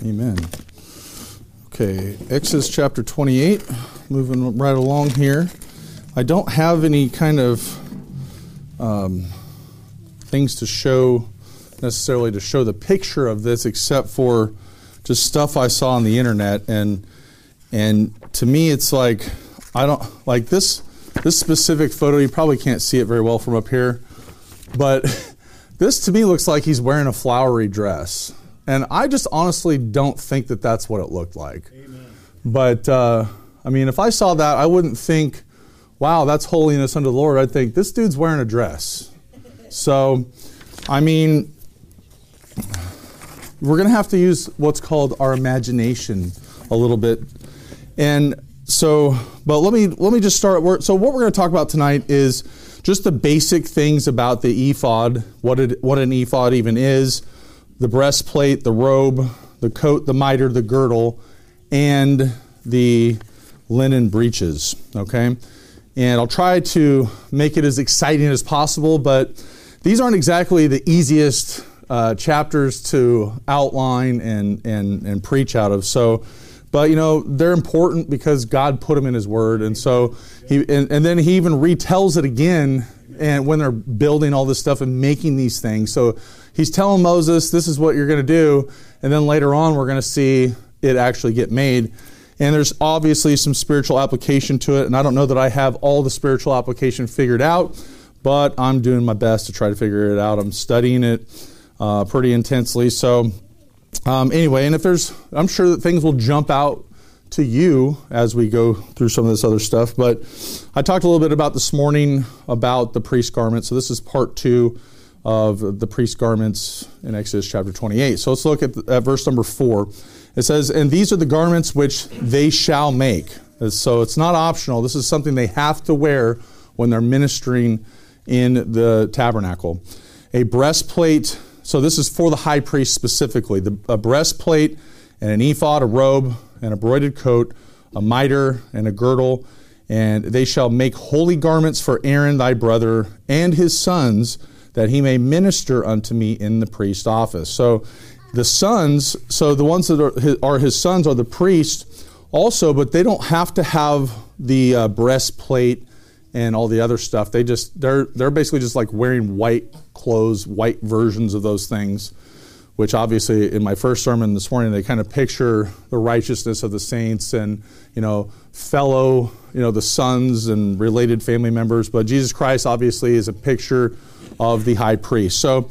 Amen. Okay, Exodus chapter 28, moving right along here. I don't have any kind of things to show, necessarily to show the picture of this, except for just stuff I saw on the internet. And to me, it's like, I don't, like this specific photo, you probably can't see it very well from up here, but this to me looks like he's wearing a flowery dress. And I just honestly don't think that that's what it looked like. Amen. But, I mean, if I saw that, I wouldn't think, wow, that's holiness unto the Lord. I'd think, this dude's wearing a dress. So, I mean, we're going to have to use what's called our imagination a little bit. And so, but let me just start. So what we're going to talk about tonight is just the basic things about the ephod, what an ephod even is, the breastplate, the robe, the coat, the mitre, the girdle, and the linen breeches, okay? And I'll try to make it as exciting as possible, but these aren't exactly the easiest chapters to outline and preach out of. So, but you know, they're important because God put them in His Word, and so and then He even retells it again, and when they're building all this stuff and making these things. So He's telling Moses, this is what you're going to do, and then later on we're going to see it actually get made. And there's obviously some spiritual application to it, and I don't know that I have all the spiritual application figured out, but I'm doing my best to try to figure it out. I'm studying it pretty intensely. So anyway, and I'm sure that things will jump out to you as we go through some of this other stuff. But I talked a little bit about this morning about the priest garment. So this is part 2 of the priest garments in Exodus chapter 28. So let's look at verse number 4. It says, "And these are the garments which they shall make." So it's not optional. This is something they have to wear when they're ministering in the tabernacle. A breastplate. So this is for the high priest specifically. A breastplate and an ephod, a robe, and a broidered coat, a mitre, and a girdle. And they shall make holy garments for Aaron thy brother and his sons, that he may minister unto me in the priest office. So the sons, so the ones that are his sons are the priests also, but they don't have to have the breastplate and all the other stuff. They're basically just like wearing white clothes, white versions of those things, which obviously in my first sermon this morning, they kind of picture the righteousness of the saints and, fellow, the sons and related family members. But Jesus Christ obviously is a picture of the high priest. So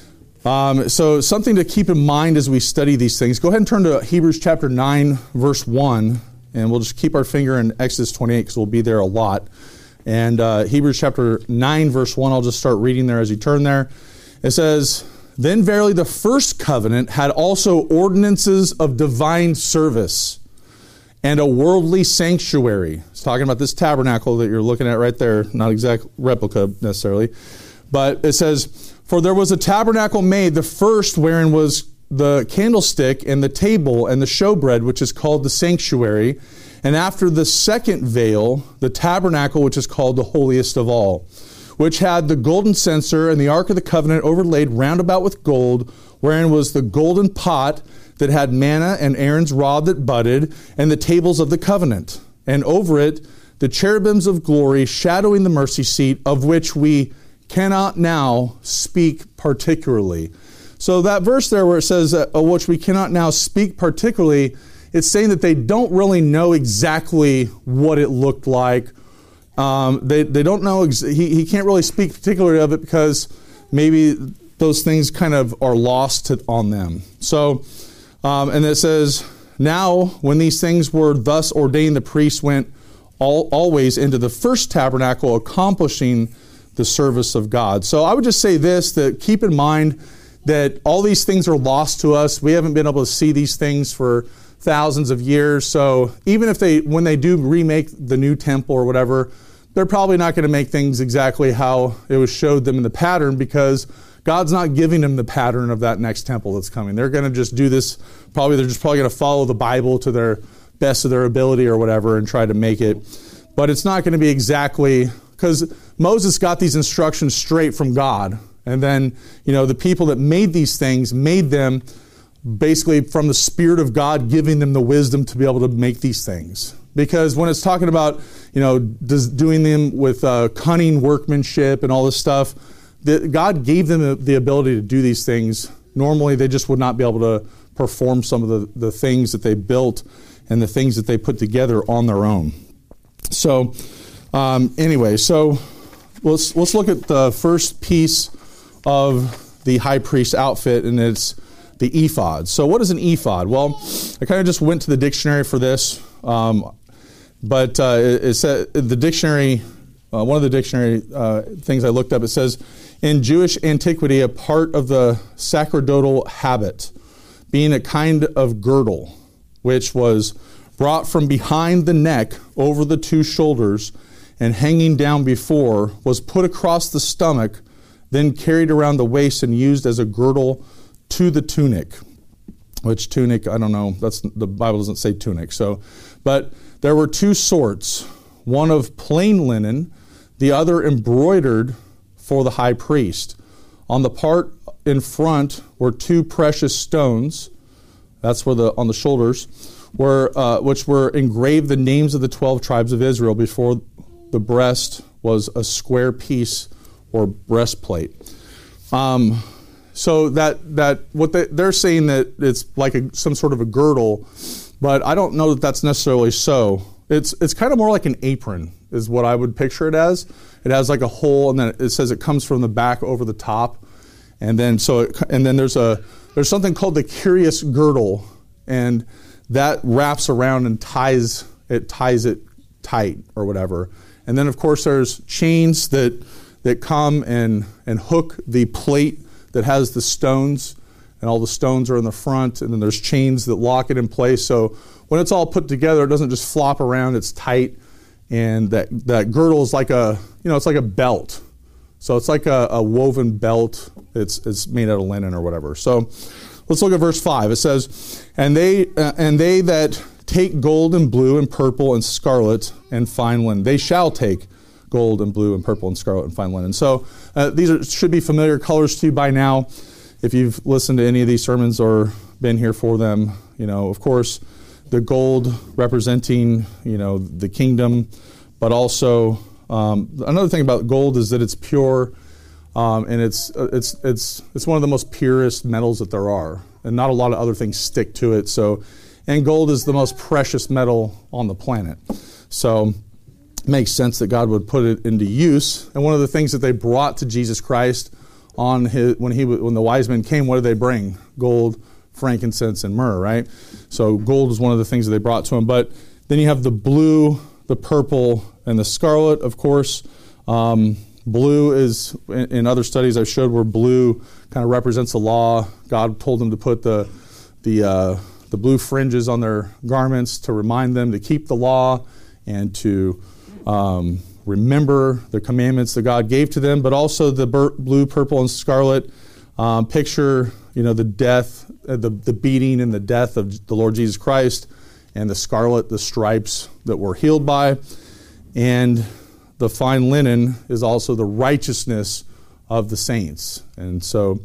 something to keep in mind as we study these things. Go ahead and turn to Hebrews chapter 9, verse 1, and we'll just keep our finger in Exodus 28 because we'll be there a lot. And Hebrews chapter 9, verse 1, I'll just start reading there as you turn there. It says, "Then verily the first covenant had also ordinances of divine service and a worldly sanctuary." It's talking about this tabernacle that you're looking at right there, not exact replica necessarily. But it says, "For there was a tabernacle made, the first wherein was the candlestick and the table and the showbread, which is called the sanctuary. And after the second veil, the tabernacle, which is called the holiest of all, which had the golden censer and the ark of the covenant overlaid round about with gold, wherein was the golden pot that had manna and Aaron's rod that budded, and the tables of the covenant. And over it, the cherubims of glory shadowing the mercy seat, of which we cannot now speak particularly." So that verse there where it says, which we cannot now speak particularly, it's saying that they don't really know exactly what it looked like. They don't know, he can't really speak particularly of it because maybe those things kind of are lost on them. So, and it says, "Now when these things were thus ordained, the priests went always into the first tabernacle, accomplishing the service of God." So I would just say this, that keep in mind that all these things are lost to us. We haven't been able to see these things for thousands of years. So even if when they do remake the new temple or whatever, they're probably not going to make things exactly how it was showed them in the pattern, because God's not giving them the pattern of that next temple that's coming. They're going to just do this, they're just probably going to follow the Bible to their best of their ability or whatever and try to make it. But it's not going to be exactly, because Moses got these instructions straight from God. And then, the people that made these things made them basically from the Spirit of God giving them the wisdom to be able to make these things. Because when it's talking about, doing them with cunning workmanship and all this stuff, God gave them the ability to do these things. Normally, they just would not be able to perform some of the things that they built and the things that they put together on their own. So, anyway, so let's look at the first piece of the high priest's outfit, and it's the ephod. So what is an ephod? Well, I kind of just went to the dictionary for this, but it said the dictionary, one of the dictionary things I looked up, it says, in Jewish antiquity, a part of the sacerdotal habit, being a kind of girdle, which was brought from behind the neck over the two shoulders and hanging down before, was put across the stomach, then carried around the waist and used as a girdle to the tunic. Which tunic, I don't know, the Bible doesn't say tunic. But there were two sorts, one of plain linen, the other embroidered for the high priest. On the part in front were two precious stones, that's where on the shoulders, which were engraved the names of the 12 tribes of Israel. Before the breast was a square piece or breastplate. So that what they're saying that it's like some sort of a girdle, but I don't know that that's necessarily so. It's kind of more like an apron is what I would picture it as. It has like a hole, and then it says it comes from the back over the top, and then there's something called the curious girdle, and that wraps around and ties it tight or whatever. And then of course there's chains that come and hook the plate that has the stones, and all the stones are in the front, and then there's chains that lock it in place. So when it's all put together, it doesn't just flop around, it's tight, and that girdle is like it's like a belt. So it's like a woven belt. It's made out of linen or whatever. So let's look at verse 5. It says, and they that take gold and blue and purple and scarlet and fine linen, they shall take gold and blue and purple and scarlet and fine linen. So these should be familiar colors to you by now. If you've listened to any of these sermons or been here for them, of course, the gold representing, the kingdom, but also another thing about gold is that it's pure, and it's one of the most purest metals that there are, and not a lot of other things stick to it. So, and gold is the most precious metal on the planet. So it makes sense that God would put it into use. And one of the things that they brought to Jesus Christ when the wise men came, what did they bring? Gold, frankincense, and myrrh, right? So gold is one of the things that they brought to him. But then you have the blue, the purple, and the scarlet, of course. Blue is, in other studies I've showed where blue kind of represents the law. God told them to put the blue fringes on their garments to remind them to keep the law and to remember the commandments that God gave to them. But also the blue, purple, and scarlet picture, the death, the beating and the death of the Lord Jesus Christ, and the scarlet, the stripes that we're healed by. And the fine linen is also the righteousness of the saints. And so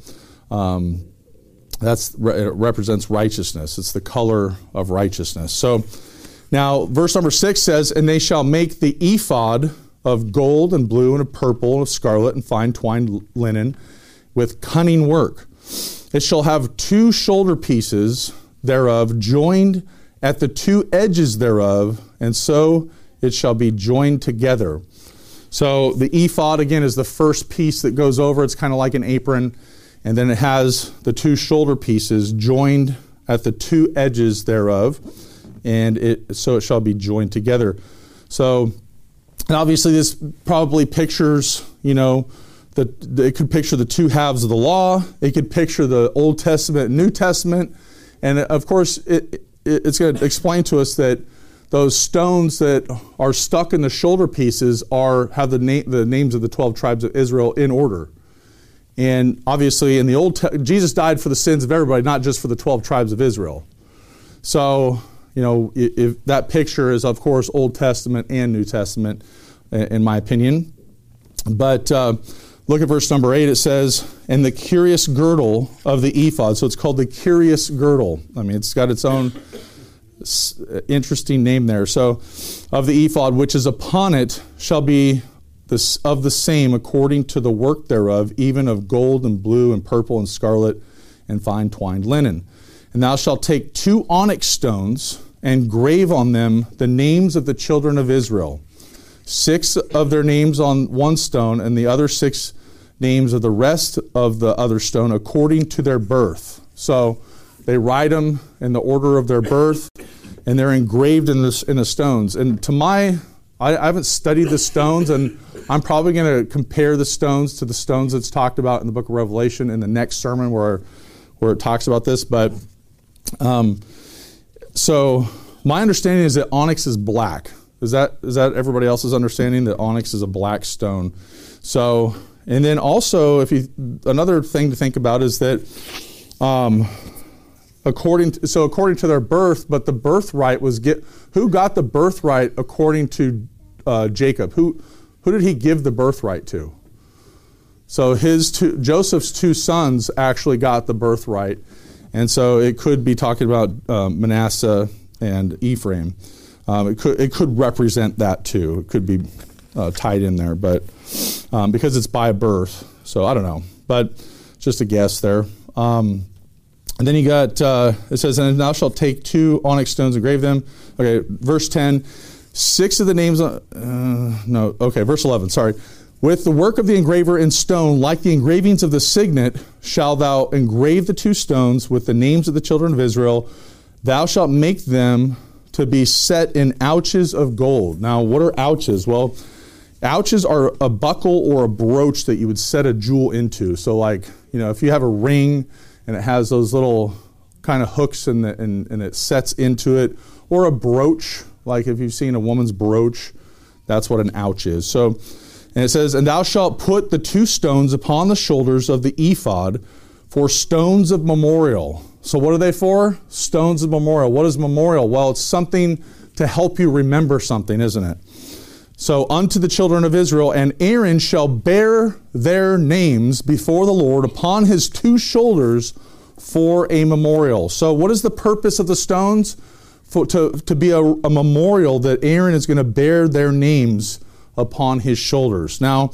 it represents righteousness. It's the color of righteousness. So now verse number 6 says, and they shall make the ephod of gold and blue and of purple and of scarlet and fine twined linen with cunning work. It shall have 2 shoulder pieces thereof joined at the 2 edges thereof, and so it shall be joined together. So the ephod, again, is the first piece that goes over. It's kind of like an apron. And then it has the 2 shoulder pieces joined at the 2 edges thereof, and so it shall be joined together. So, and obviously this probably pictures, it could picture the 2 halves of the law. It could picture the Old Testament and New Testament. And of course, it's going to explain to us that those stones that are stuck in the shoulder pieces have the names of the 12 tribes of Israel in order. And obviously, in the Jesus died for the sins of everybody, not just for the 12 tribes of Israel. So, if that picture is, of course, Old Testament and New Testament, in my opinion. But look at verse number 8. It says, and the curious girdle of the ephod. So it's called the curious girdle. I mean, it's got its own interesting name there. So, of the ephod, which is upon it, shall be of the same according to the work thereof, even of gold and blue and purple and scarlet and fine twined linen. And thou shalt take 2 onyx stones and grave on them the names of the children of Israel, 6 of their names on one stone, and the other 6 names of the rest of the other stone according to their birth. So they write them in the order of their birth, and they're engraved in the stones. And I haven't studied the stones, and I'm probably going to compare the stones to the stones that's talked about in the book of Revelation in the next sermon where it talks about this. But so my understanding is that onyx is black. Is that everybody else's understanding, that onyx is a black stone? So, and then also, another thing to think about is that according to their birth, but the birthright was who got the birthright according to Jacob? Who did he give the birthright to? So Joseph's 2 sons actually got the birthright, and so it could be talking about Manasseh and Ephraim. It could represent that too. It could be tied in there, but because it's by birth, so I don't know. But just a guess there. And then you got, it says, and thou shalt take 2 onyx stones and grave them. Okay, verse 10, 6 of the names, verse 11, sorry. With the work of the engraver in stone, like the engravings of the signet, shalt thou engrave the 2 stones with the names of the children of Israel. Thou shalt make them to be set in ouches of gold. Now, what are ouches? Well, ouches are a buckle or a brooch that you would set a jewel into. So like, if you have a ring and it has those little kind of hooks and it sets into it, or a brooch, like if you've seen a woman's brooch, that's what an ouch is. So, and it says, and thou shalt put the 2 stones upon the shoulders of the ephod for stones of memorial. So what are they for? Stones of memorial. What is memorial? Well, it's something to help you remember something, isn't it? So unto the children of Israel, and Aaron shall bear their names before the Lord upon his 2 shoulders for a memorial. So what is the purpose of the stones? To be a memorial that Aaron is going to bear their names upon his shoulders. Now,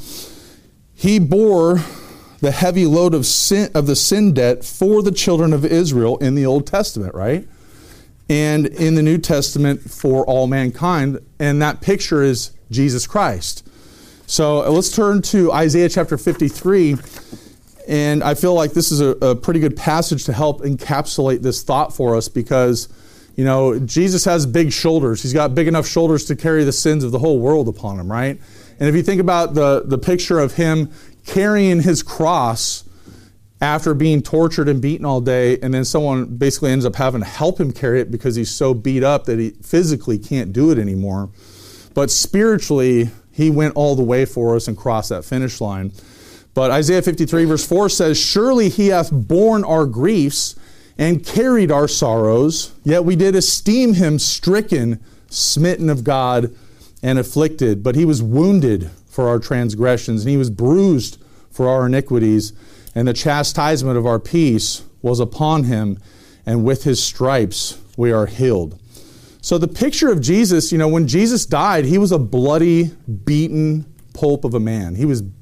he bore the heavy load of the sin debt for the children of Israel in the Old Testament, right? And in the New Testament for all mankind. And that picture is Jesus Christ. So let's turn to Isaiah chapter 53. And I feel like this is a pretty good passage to help encapsulate this thought for us because, Jesus has big shoulders. He's got big enough shoulders to carry the sins of the whole world upon him, right? And if you think about the picture of him carrying his cross after being tortured and beaten all day, and then someone basically ends up having to help him carry it because he's so beat up that he physically can't do it anymore. But spiritually, he went all the way for us and crossed that finish line. But Isaiah 53 verse 4 says, surely he hath borne our griefs and carried our sorrows, yet we did esteem him stricken, smitten of God, and afflicted. But he was wounded for our transgressions, and he was bruised for our iniquities, and the chastisement of our peace was upon him, and with his stripes we are healed. So the picture of Jesus, when Jesus died, he was a bloody, beaten pulp of a man.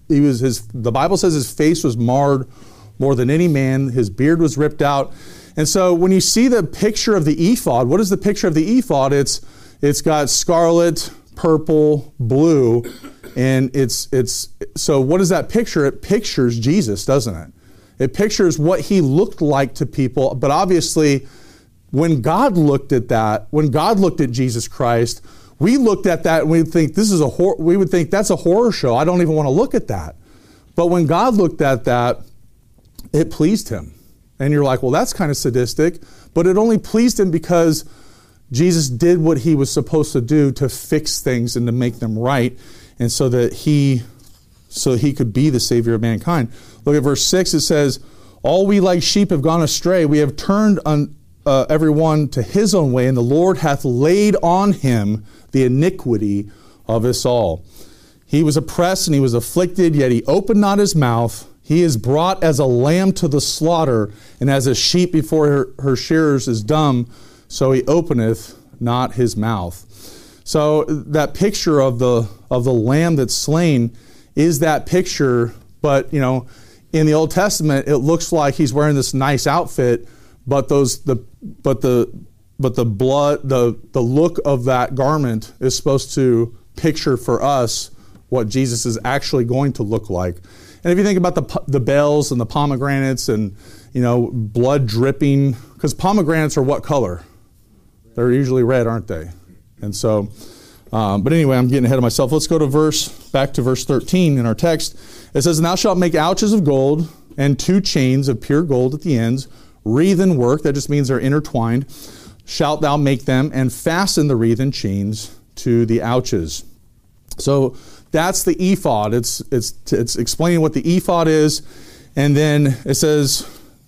The Bible says his face was marred more than any man. His beard was ripped out. And so when you see the picture of the ephod, what is the picture of the ephod? It's got scarlet, purple, blue, and so what does that picture? It pictures Jesus, doesn't it? It pictures what he looked like to people, but obviously when God looked at Jesus Christ, we looked at that and we think we would think that's a horror show. I don't even want to look at that. But when God looked at that, it pleased him. And you're like, well, that's kind of sadistic, but it only pleased him because Jesus did what he was supposed to do to fix things and to make them right, and so he could be the Savior of mankind. Look at verse 6, it says, all we like sheep have gone astray, we have turned every one to his own way, and the Lord hath laid on him the iniquity of us all. He was oppressed and he was afflicted, yet he opened not his mouth. He is brought as a lamb to the slaughter, and as a sheep before her shearers is dumb, so he openeth not his mouth. So that picture of the lamb that's slain is that picture, but in the Old Testament it looks like he's wearing this nice outfit, but the blood, the look of that garment is supposed to picture for us what Jesus is actually going to look like. And if you think about the bells and the pomegranates and blood dripping, because pomegranates are what color? They're usually red, aren't they? And so, but anyway, I'm getting ahead of myself. Let's go back to verse 13 in our text. It says, "And thou shalt make ouches of gold and 2 chains of pure gold at the ends, wreathen work," that just means they're intertwined, "shalt thou make them, and fasten the wreathen chains to the ouches." So that's the ephod. It's explaining what the ephod is, and then it says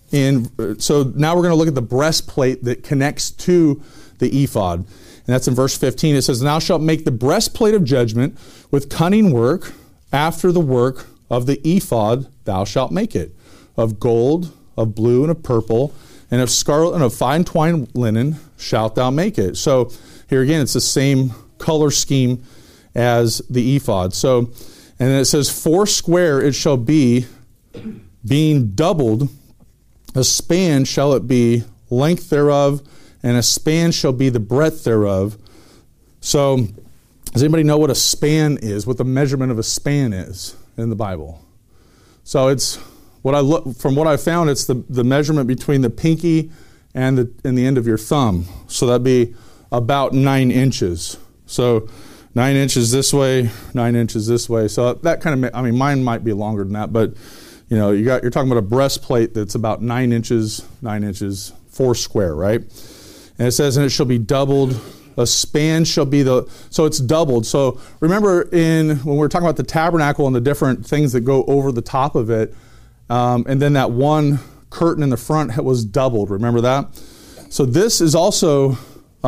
so now we're going to look at the breastplate that connects to the ephod, and that's in verse 15. It says, "And thou shalt make the breastplate of judgment with cunning work, after the work of the ephod thou shalt make it, of gold, of blue, and of purple, and of scarlet, and of fine twined linen shalt thou make it." So here again, it's the same color scheme as the ephod. So, and then it says, "4 square it shall be, being doubled, a span shall it be, length thereof, and a span shall be the breadth thereof." So, does anybody know what a span is, what the measurement of a span is in the Bible? So it's, from what I found, it's the measurement between the pinky and the end of your thumb. So that'd be about 9 inches. So 9 inches this way, 9 inches this way. So that kind of, mine might be longer than that, but you're talking about a breastplate that's about 9 inches, 4 square, right? And it says, "And it shall be doubled, a span shall be so it's doubled." So remember when we're talking about the tabernacle and the different things that go over the top of it, and then that one curtain in the front was doubled. Remember that? So this is also,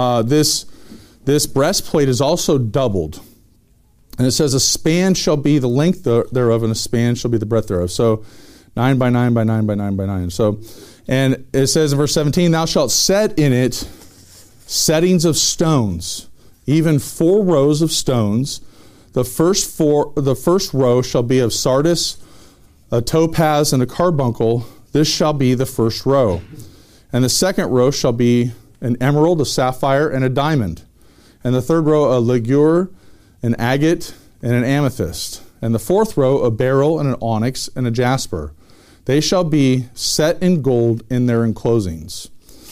this breastplate is also doubled. And it says, "A span shall be the length thereof, and a span shall be the breadth thereof." So 9 by 9 by 9 by 9 by 9. So, and it says in verse 17, "Thou shalt set in it settings of stones, even 4 rows of stones. The first row shall be of sardius, a topaz, and a carbuncle. This shall be the first row. And the second row shall be an emerald, a sapphire, and a diamond. And the third row a ligure, an agate, and an amethyst. And the fourth row a beryl, and an onyx, and a jasper. They shall be set in gold in their enclosings.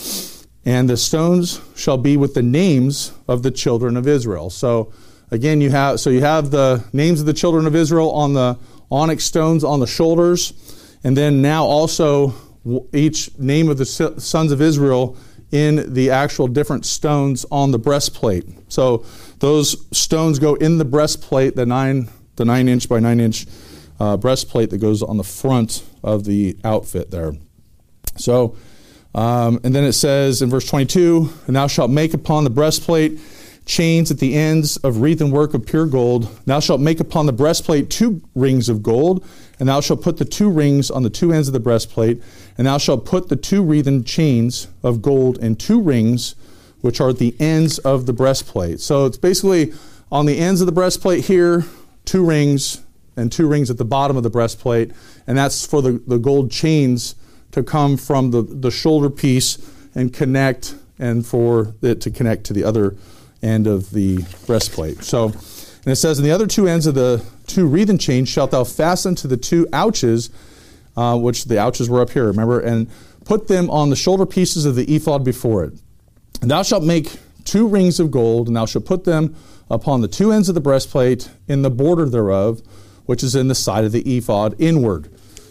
And the stones shall be with the names of the children of Israel." So again, you have the names of the children of Israel on the onyx stones on the shoulders, and then now also each name of the sons of Israel in the actual different stones on the breastplate. So those stones go in the breastplate, the 9 inch by 9 inch breastplate that goes on the front of the outfit there. So, and then it says in verse 22, "And thou shalt make upon the breastplate chains at the ends of wreathen work of pure gold. Thou shalt make upon the breastplate 2 rings of gold, and thou shalt put the 2 rings on the 2 ends of the breastplate, and thou shalt put the 2 wreathen chains of gold in 2 rings, which are at the ends of the breastplate." So it's basically on the ends of the breastplate here, 2 rings, and 2 rings at the bottom of the breastplate, and that's for the gold chains to come from the shoulder piece and connect, and for it to connect to the other end of the breastplate. So, and it says, "In the other 2 ends of the 2 wreathen chains shalt thou fasten to the 2 ouches," which the ouches were up here, remember, "and put them on the shoulder pieces of the ephod before it. And thou shalt make 2 rings of gold, and thou shalt put them upon the 2 ends of the breastplate in the border thereof, which is in the side of the ephod inward.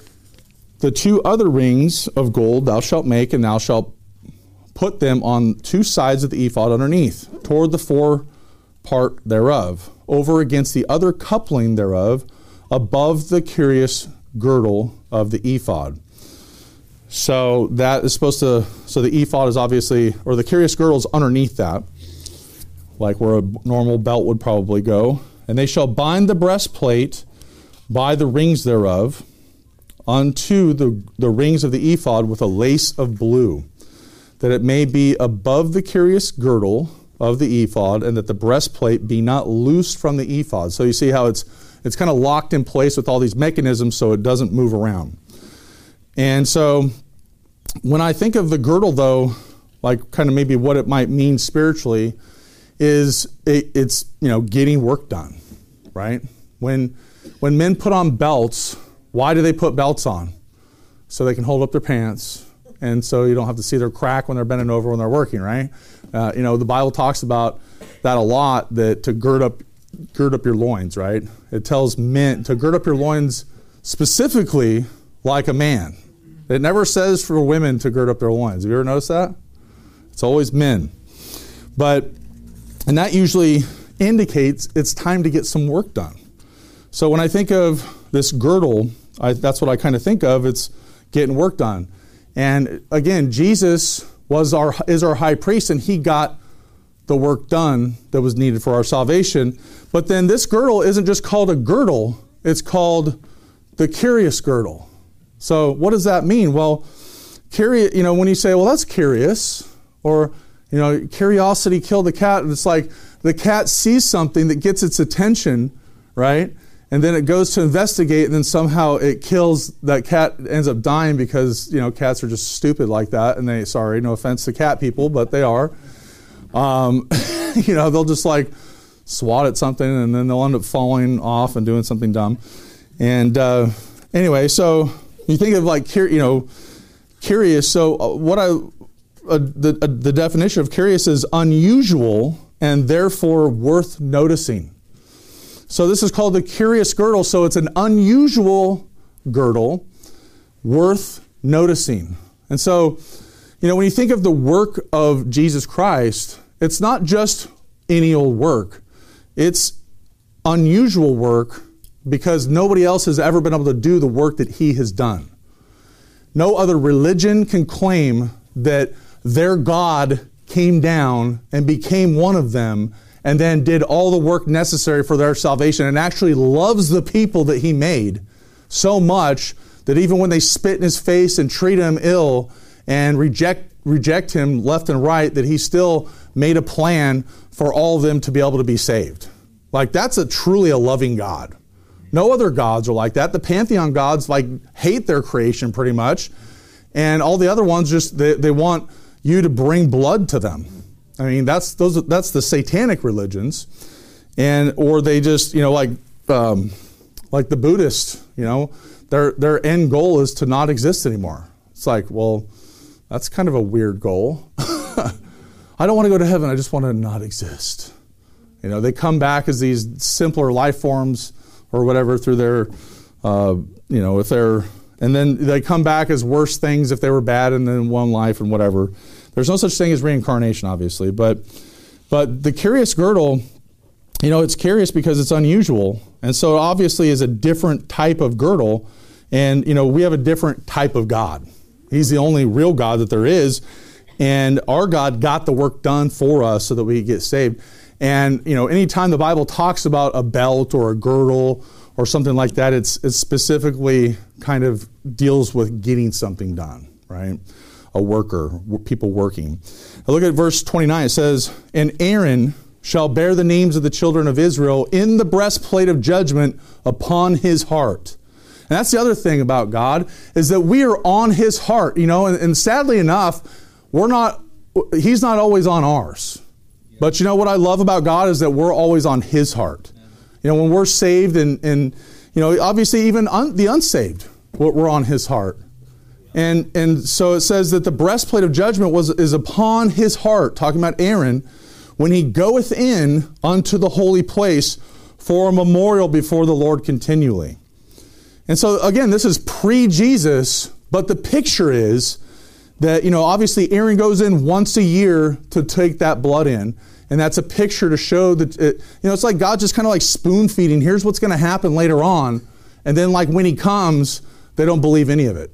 The 2 other rings of gold thou shalt make, and thou shalt put them on 2 sides of the ephod underneath, toward the fore part thereof, over against the other coupling thereof, above the curious girdle of the ephod." So that is supposed to, so the ephod is obviously, or the curious girdle is underneath that, like where a normal belt would probably go. "And they shall bind the breastplate by the rings thereof, unto the rings of the ephod with a lace of blue, that it may be above the curious girdle of the ephod, and that the breastplate be not loosed from the ephod. So you see how it's kind of locked in place with all these mechanisms so it doesn't move around. And so when I think of the girdle, though, like kind of maybe what it might mean spiritually, is it's getting work done, right? When men put on belts, why do they put belts on? So they can hold up their pants, and so you don't have to see their crack when they're bending over when they're working, right? The Bible talks about that a lot, that to gird up your loins, right? It tells men to gird up your loins specifically like a man. It never says for women to gird up their loins. Have you ever noticed that? It's always men. And that usually indicates it's time to get some work done. So when I think of this girdle, that's what I kind of think of. It's getting work done. And again, Jesus is our high priest, and he got the work done that was needed for our salvation. But then this girdle isn't just called a girdle, it's called the curious girdle. So what does that mean? Well, when you say, well, that's curious, or curiosity killed the cat, and it's like the cat sees something that gets its attention, right? And then it goes to investigate, and then somehow it kills that cat, ends up dying because, cats are just stupid like that. And no offense to cat people, but they are. They'll just like swat at something, and then they'll end up falling off and doing something dumb. And anyway, so you think of like, curious. So the definition of curious is unusual and therefore worth noticing. So this is called the curious girdle. So it's an unusual girdle worth noticing. And so, when you think of the work of Jesus Christ, it's not just any old work. It's unusual work because nobody else has ever been able to do the work that he has done. No other religion can claim that their God came down and became one of them and then did all the work necessary for their salvation and actually loves the people that he made so much that even when they spit in his face and treat him ill and reject him left and right, that he still made a plan for all of them to be able to be saved. Like, that's truly a loving God. No other gods are like that. The pantheon gods hate their creation pretty much, and all the other ones just they want you to bring blood to them. I mean, that's the satanic religions, or they just like the Buddhists. Their end goal is to not exist anymore. It's like, well, that's kind of a weird goal. I don't want to go to heaven. I just want to not exist. They come back as these simpler life forms or whatever through their, if they're, and then they come back as worse things if they were bad and then one life and whatever. There's no such thing as reincarnation, obviously, but the curious girdle, it's curious because it's unusual, and so it obviously is a different type of girdle, and we have a different type of God. He's the only real God that there is, and our God got the work done for us so that we get saved. And anytime the Bible talks about a belt or a girdle or something like that, it's specifically kind of deals with getting something done, right? A worker, people working. Now look at verse 29. It says, "And Aaron shall bear the names of the children of Israel in the breastplate of judgment upon his heart." And that's the other thing about God, is that we are on his heart, and sadly enough, he's not always on ours. But what I love about God is that we're always on his heart. When we're saved and obviously even the unsaved, we're on his heart. And so it says that the breastplate of judgment is upon his heart, talking about Aaron, when he goeth in unto the holy place for a memorial before the Lord continually. And so again, this is pre-Jesus, but the picture is that, obviously Aaron goes in once a year to take that blood in. And that's a picture to show that, it's like God just kind of like spoon feeding. Here's what's going to happen later on. And then when he comes, they don't believe any of it.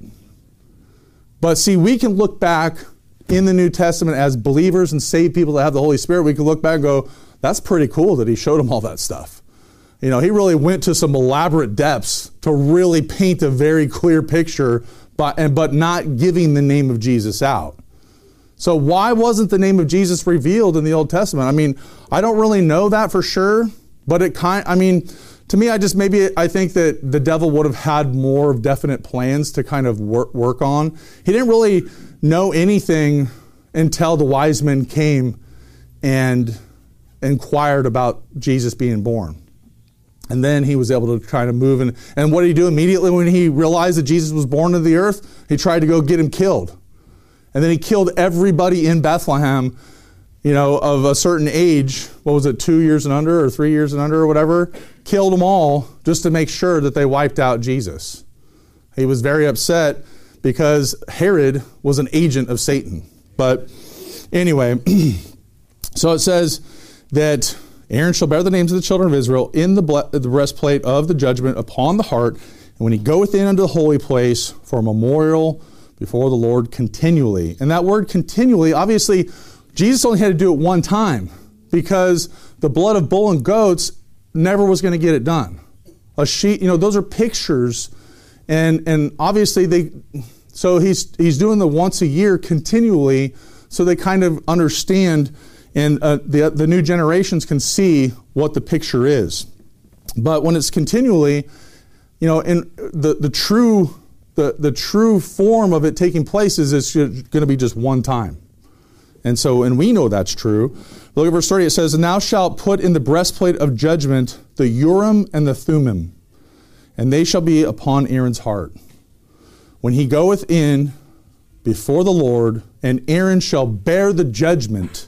But see, we can look back in the New Testament as believers and saved people that have the Holy Spirit. We can look back and go, that's pretty cool that he showed them all that stuff. he really went to some elaborate depths to really paint a very clear picture, but not giving the name of Jesus out. So why wasn't the name of Jesus revealed in the Old Testament? I mean, I don't really know that for sure, but to me, I think that the devil would have had more definite plans to kind of work on. He didn't really know anything until the wise men came and inquired about Jesus being born. And then he was able to kind of move. And what did he do immediately when he realized that Jesus was born into the earth? He tried to go get him killed. And then he killed everybody in Bethlehem, of a certain age. What was it, 2 years and under or 3 years and under or whatever? Killed them all just to make sure that they wiped out Jesus. He was very upset because Herod was an agent of Satan. But anyway, so it says that Aaron shall bear the names of the children of Israel in the breastplate of the judgment upon the heart, and when he goeth in unto the holy place for a memorial before the Lord continually. And that word continually, obviously, Jesus only had to do it one time because the blood of bull and goats never was going to get it done. A sheep, those are pictures, and obviously so he's doing the once a year continually, so they kind of understand, and the new generations can see what the picture is. But when it's continually, in the true form of it taking place is it's going to be just one time. And we know that's true. Look at verse 30. It says, "And thou shalt put in the breastplate of judgment the Urim and the Thummim, and they shall be upon Aaron's heart. When he goeth in before the Lord, and Aaron shall bear the judgment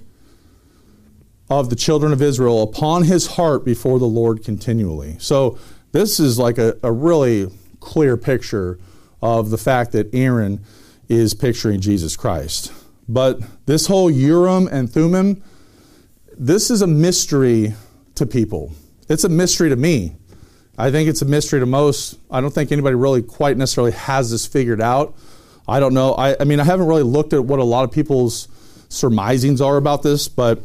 of the children of Israel upon his heart before the Lord continually." So this is like a really clear picture of the fact that Aaron is picturing Jesus Christ. But this whole Urim and Thummim, this is a mystery to people. It's a mystery to me. I think it's a mystery to most. I don't think anybody really quite necessarily has this figured out. I don't know. I haven't really looked at what a lot of people's surmisings are about this, but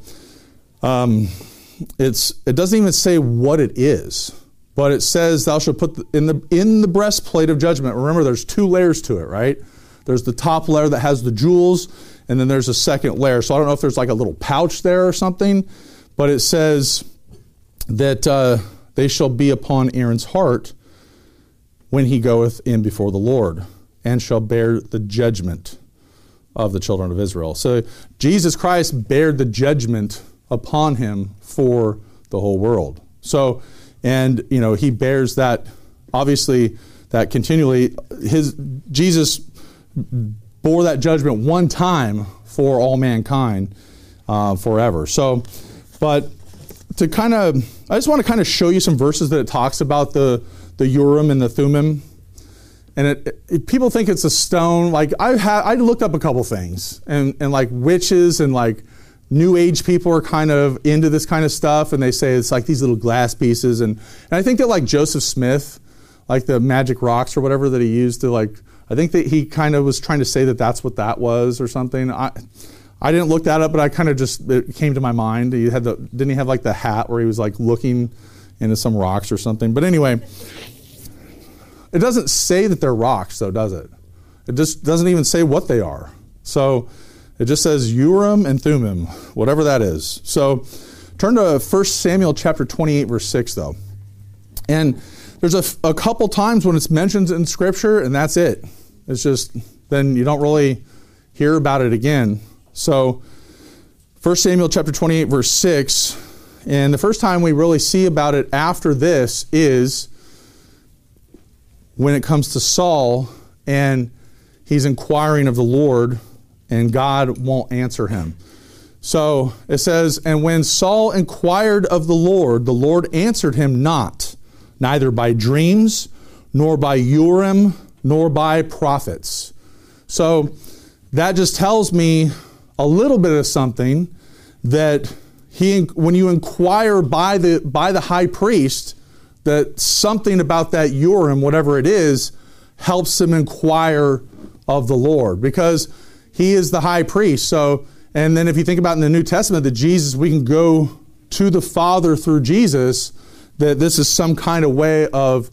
it doesn't even say what it is. But it says, "Thou shalt put in the breastplate of judgment." Remember, there's 2 layers to it, right? There's the top layer that has the jewels, and then there's a second layer. So I don't know if there's like a little pouch there or something, but it says that they shall be upon Aaron's heart when he goeth in before the Lord, and shall bear the judgment of the children of Israel. So Jesus Christ bared the judgment upon him for the whole world. So, and he bears that, obviously, that continually. Jesus bore that judgment one time for all mankind forever. So, but I just want to kind of show you some verses that it talks about the Urim and the Thummim. And people think it's a stone. Like I looked up a couple things, and like witches and like New Age people are kind of into this kind of stuff, and they say it's like these little glass pieces. And I think that like Joseph Smith, like the magic rocks or whatever that he used to like, I think that he kind of was trying to say that that's what that was or something. I didn't look that up, but I kind of it came to my mind. Didn't he have like the hat where he was like looking into some rocks or something? But anyway, it doesn't say that they're rocks though, does it? It just doesn't even say what they are. So it just says Urim and Thummim, whatever that is. So turn to 1 Samuel chapter 28, verse 6 though. And there's a couple times when it's mentioned in Scripture, and that's it. It's just, then you don't really hear about it again. So 1 Samuel chapter 28, verse 6, and the first time we really see about it after this is when it comes to Saul, and he's inquiring of the Lord, and God won't answer him. So it says, "And when Saul inquired of the Lord answered him not, neither by dreams, nor by Urim, nor by prophets." So that just tells me a little bit of something, that when you inquire by the high priest, that something about that Urim, whatever it is, helps him inquire of the Lord, because he is the high priest. So, and then if you think about in the New Testament that Jesus, we can go to the Father through Jesus, that this is some kind of way of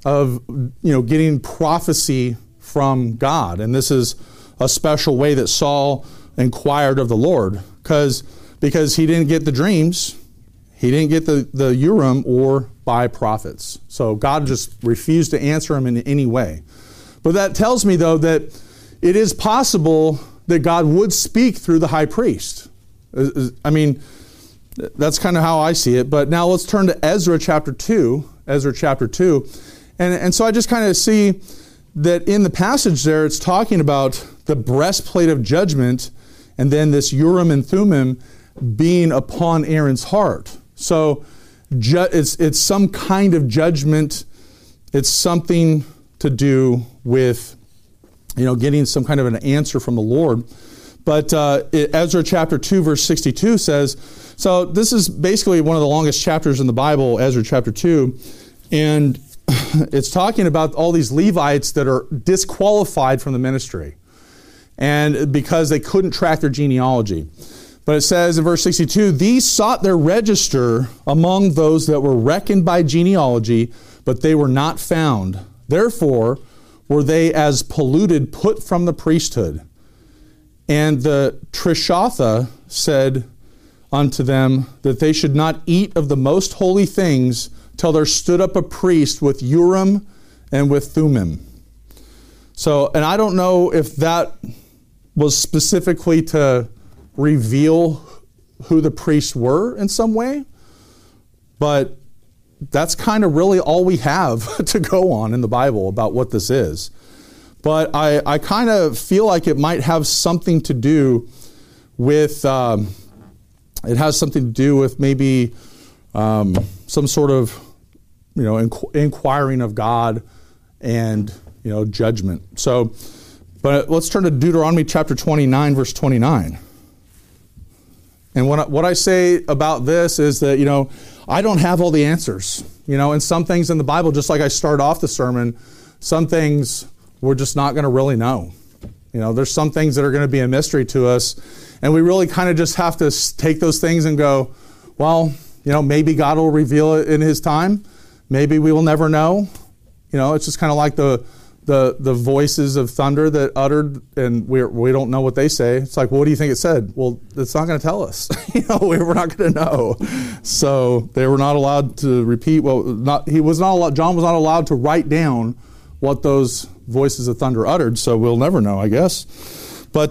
getting prophecy from God. And this is a special way that Saul inquired of the Lord, because he didn't get the dreams, he didn't get the Urim or by prophets. So God just refused to answer him in any way. But that tells me, though, that it is possible that God would speak through the high priest. I mean, that's kind of how I see it. But now let's turn to Ezra chapter 2. Ezra chapter 2. And so I just kind of see that in the passage there, it's talking about the breastplate of judgment and then this Urim and Thummim being upon Aaron's heart. So it's some kind of judgment. It's something to do with, getting some kind of an answer from the Lord. But Ezra chapter 2, verse 62 says, so this is basically one of the longest chapters in the Bible, Ezra chapter 2, and it's talking about all these Levites that are disqualified from the ministry, and because they couldn't track their genealogy. But it says in verse 62, these sought their register among those that were reckoned by genealogy, but they were not found. Therefore were they as polluted put from the priesthood. And the Trishatha said unto them that they should not eat of the most holy things till there stood up a priest with Urim and with Thummim. So, and I don't know if that was specifically to reveal who the priests were in some way, but that's kind of really all we have to go on in the Bible about what this is. But I kind of feel like it might have something to do with, it has something to do with maybe some sort of, inquiring of God and, judgment. So, but let's turn to Deuteronomy chapter 29, verse 29. And what I say about this is that, I don't have all the answers. And some things in the Bible, just like I started off the sermon, some things we're just not going to really know. There's some things that are going to be a mystery to us, and we really kind of just have to take those things and go, well, maybe God will reveal it in His time. Maybe we will never know. It's just kind of like the voices of thunder that uttered, and we don't know what they say. It's like, well, what do you think it said? Well, it's not going to tell us. We're not going to know. So they were not allowed to repeat. John was not allowed to write down what those voices of thunder uttered. So we'll never know, I guess. But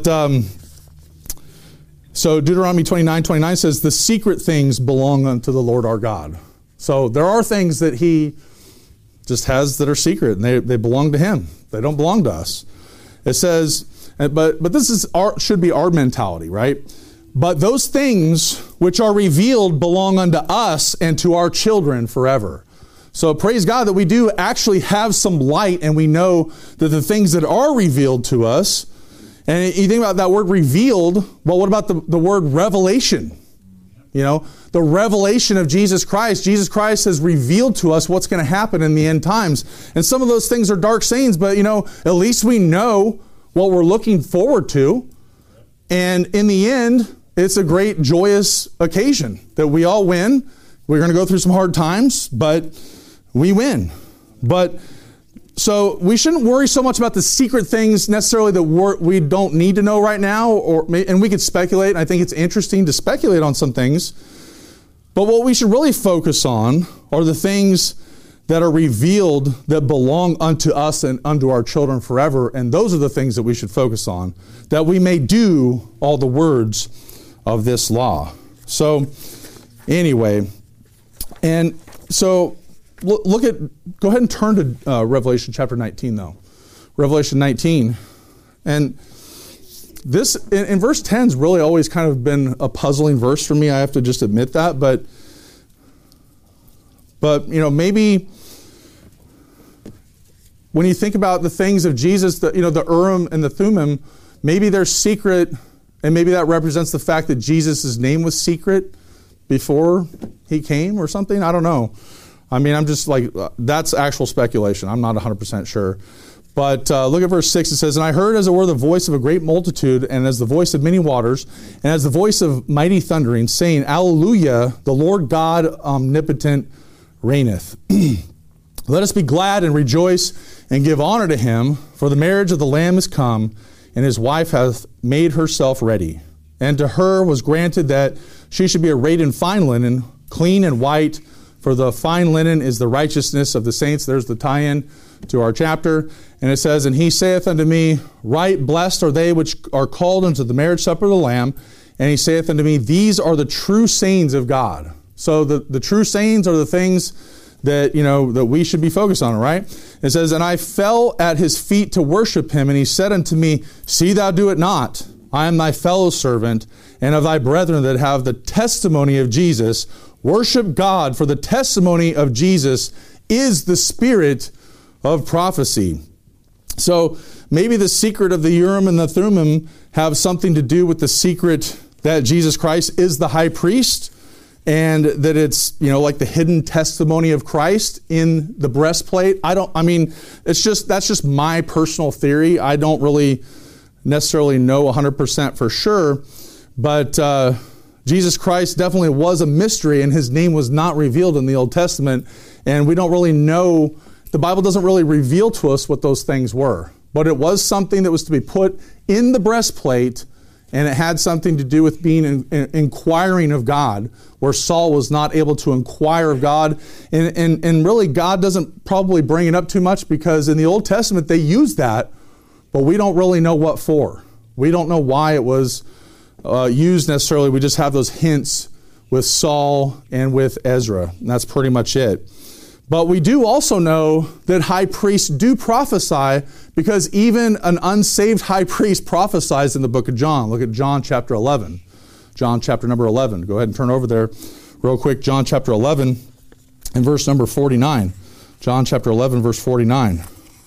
so Deuteronomy 29:29 says, the secret things belong unto the Lord our God. So there are things that He just has that are secret, and they belong to Him. They don't belong to us. It says, but this should be our mentality, right? But those things which are revealed belong unto us and to our children forever. So praise God that we do actually have some light, and we know that the things that are revealed to us, and you think about that word revealed, well, what about the word revelation? The revelation of Jesus Christ. Jesus Christ has revealed to us what's going to happen in the end times. And some of those things are dark sayings, but at least we know what we're looking forward to. And in the end, it's a great joyous occasion that we all win. We're going to go through some hard times, but we win. But so we shouldn't worry so much about the secret things necessarily that we don't need to know right now, and we could speculate. I think it's interesting to speculate on some things. But what we should really focus on are the things that are revealed that belong unto us and unto our children forever. And those are the things that we should focus on, that we may do all the words of this law. So anyway, and so go ahead and turn to Revelation chapter 19, though. Revelation 19. And this, in verse 10, has really always kind of been a puzzling verse for me. I have to just admit that. But maybe when you think about the things of Jesus, the Urim and the Thummim, maybe they're secret, and maybe that represents the fact that Jesus' name was secret before He came or something. I don't know. I mean, I'm just like, that's actual speculation. I'm not 100% sure. But look at verse 6. It says, and I heard as it were the voice of a great multitude, and as the voice of many waters, and as the voice of mighty thundering, saying, Alleluia, the Lord God omnipotent reigneth. Let us be glad and rejoice and give honor to him, for the marriage of the Lamb is come, and his wife hath made herself ready. And to her was granted that she should be arrayed in fine linen, clean and white, for the fine linen is the righteousness of the saints. There's the tie-in to our chapter. And it says, and he saith unto me, right blessed are they which are called unto the marriage supper of the Lamb. And he saith unto me, these are the true sayings of God. So the true sayings are the things that, that we should be focused on, right? It says, and I fell at his feet to worship him, and he said unto me, see thou do it not. I am thy fellow servant, and of thy brethren that have the testimony of Jesus. Worship God, for the testimony of Jesus is the spirit of prophecy. So maybe the secret of the Urim and the Thummim have something to do with the secret that Jesus Christ is the high priest, and that it's, like the hidden testimony of Christ in the breastplate. That's just my personal theory. I don't really necessarily know 100% for sure, but Jesus Christ definitely was a mystery, and his name was not revealed in the Old Testament, and we don't really know, the Bible doesn't really reveal to us what those things were, but it was something that was to be put in the breastplate, and it had something to do with being inquiring of God, where Saul was not able to inquire of God. And really, God doesn't probably bring it up too much, because in the Old Testament, they used that, but we don't really know what for. We don't know why it was used necessarily. We just have those hints with Saul and with Ezra, and that's pretty much it. But we do also know that high priests do prophesy, because even an unsaved high priest prophesies in the book of John. Look at John chapter 11. John chapter number 11. Go ahead and turn over there real quick. John chapter 11 and verse number 49. John chapter 11, verse 49.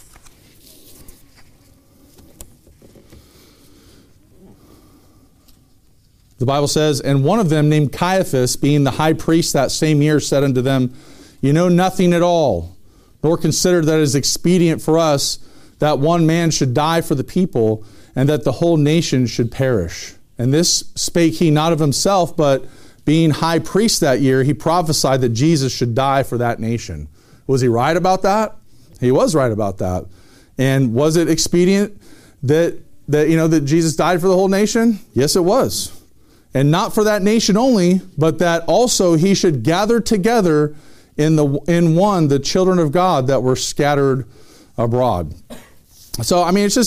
The Bible says, and one of them named Caiaphas, being the high priest that same year, said unto them, you know nothing at all, nor consider that it is expedient for us that one man should die for the people, and that the whole nation should perish. And this spake he not of himself, but being high priest that year, he prophesied that Jesus should die for that nation. Was he right about that? He was right about that. And was it expedient that Jesus died for the whole nation? Yes, it was. And not for that nation only, but that also he should gather together in one the children of God that were scattered abroad. So,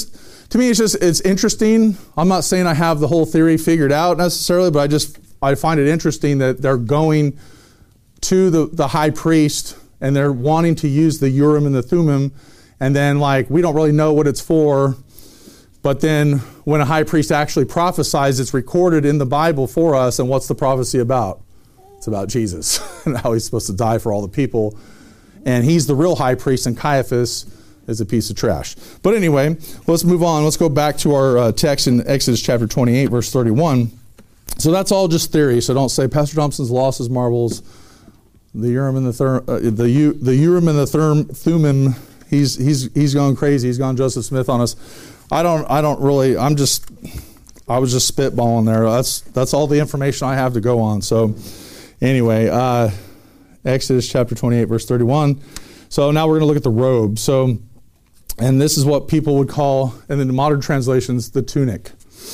it's interesting. I'm not saying I have the whole theory figured out necessarily, but I find it interesting that they're going to the high priest, and they're wanting to use the Urim and the Thummim, and then we don't really know what it's for. But then when a high priest actually prophesies, it's recorded in the Bible for us. And what's the prophecy about? It's about Jesus and how he's supposed to die for all the people. And he's the real high priest, and Caiaphas is a piece of trash. But anyway, let's move on. Let's go back to our text in Exodus chapter 28, verse 31. So that's all just theory. So don't say Pastor Thompson's lost his marbles. The Urim and the Urim and the Thummim. He's going crazy. He's gone Joseph Smith on us. I was just spitballing there. That's all the information I have to go on. So anyway, Exodus chapter 28, verse 31. So now we're going to look at the robe. So, and this is what people would call, in the modern translations, the tunic.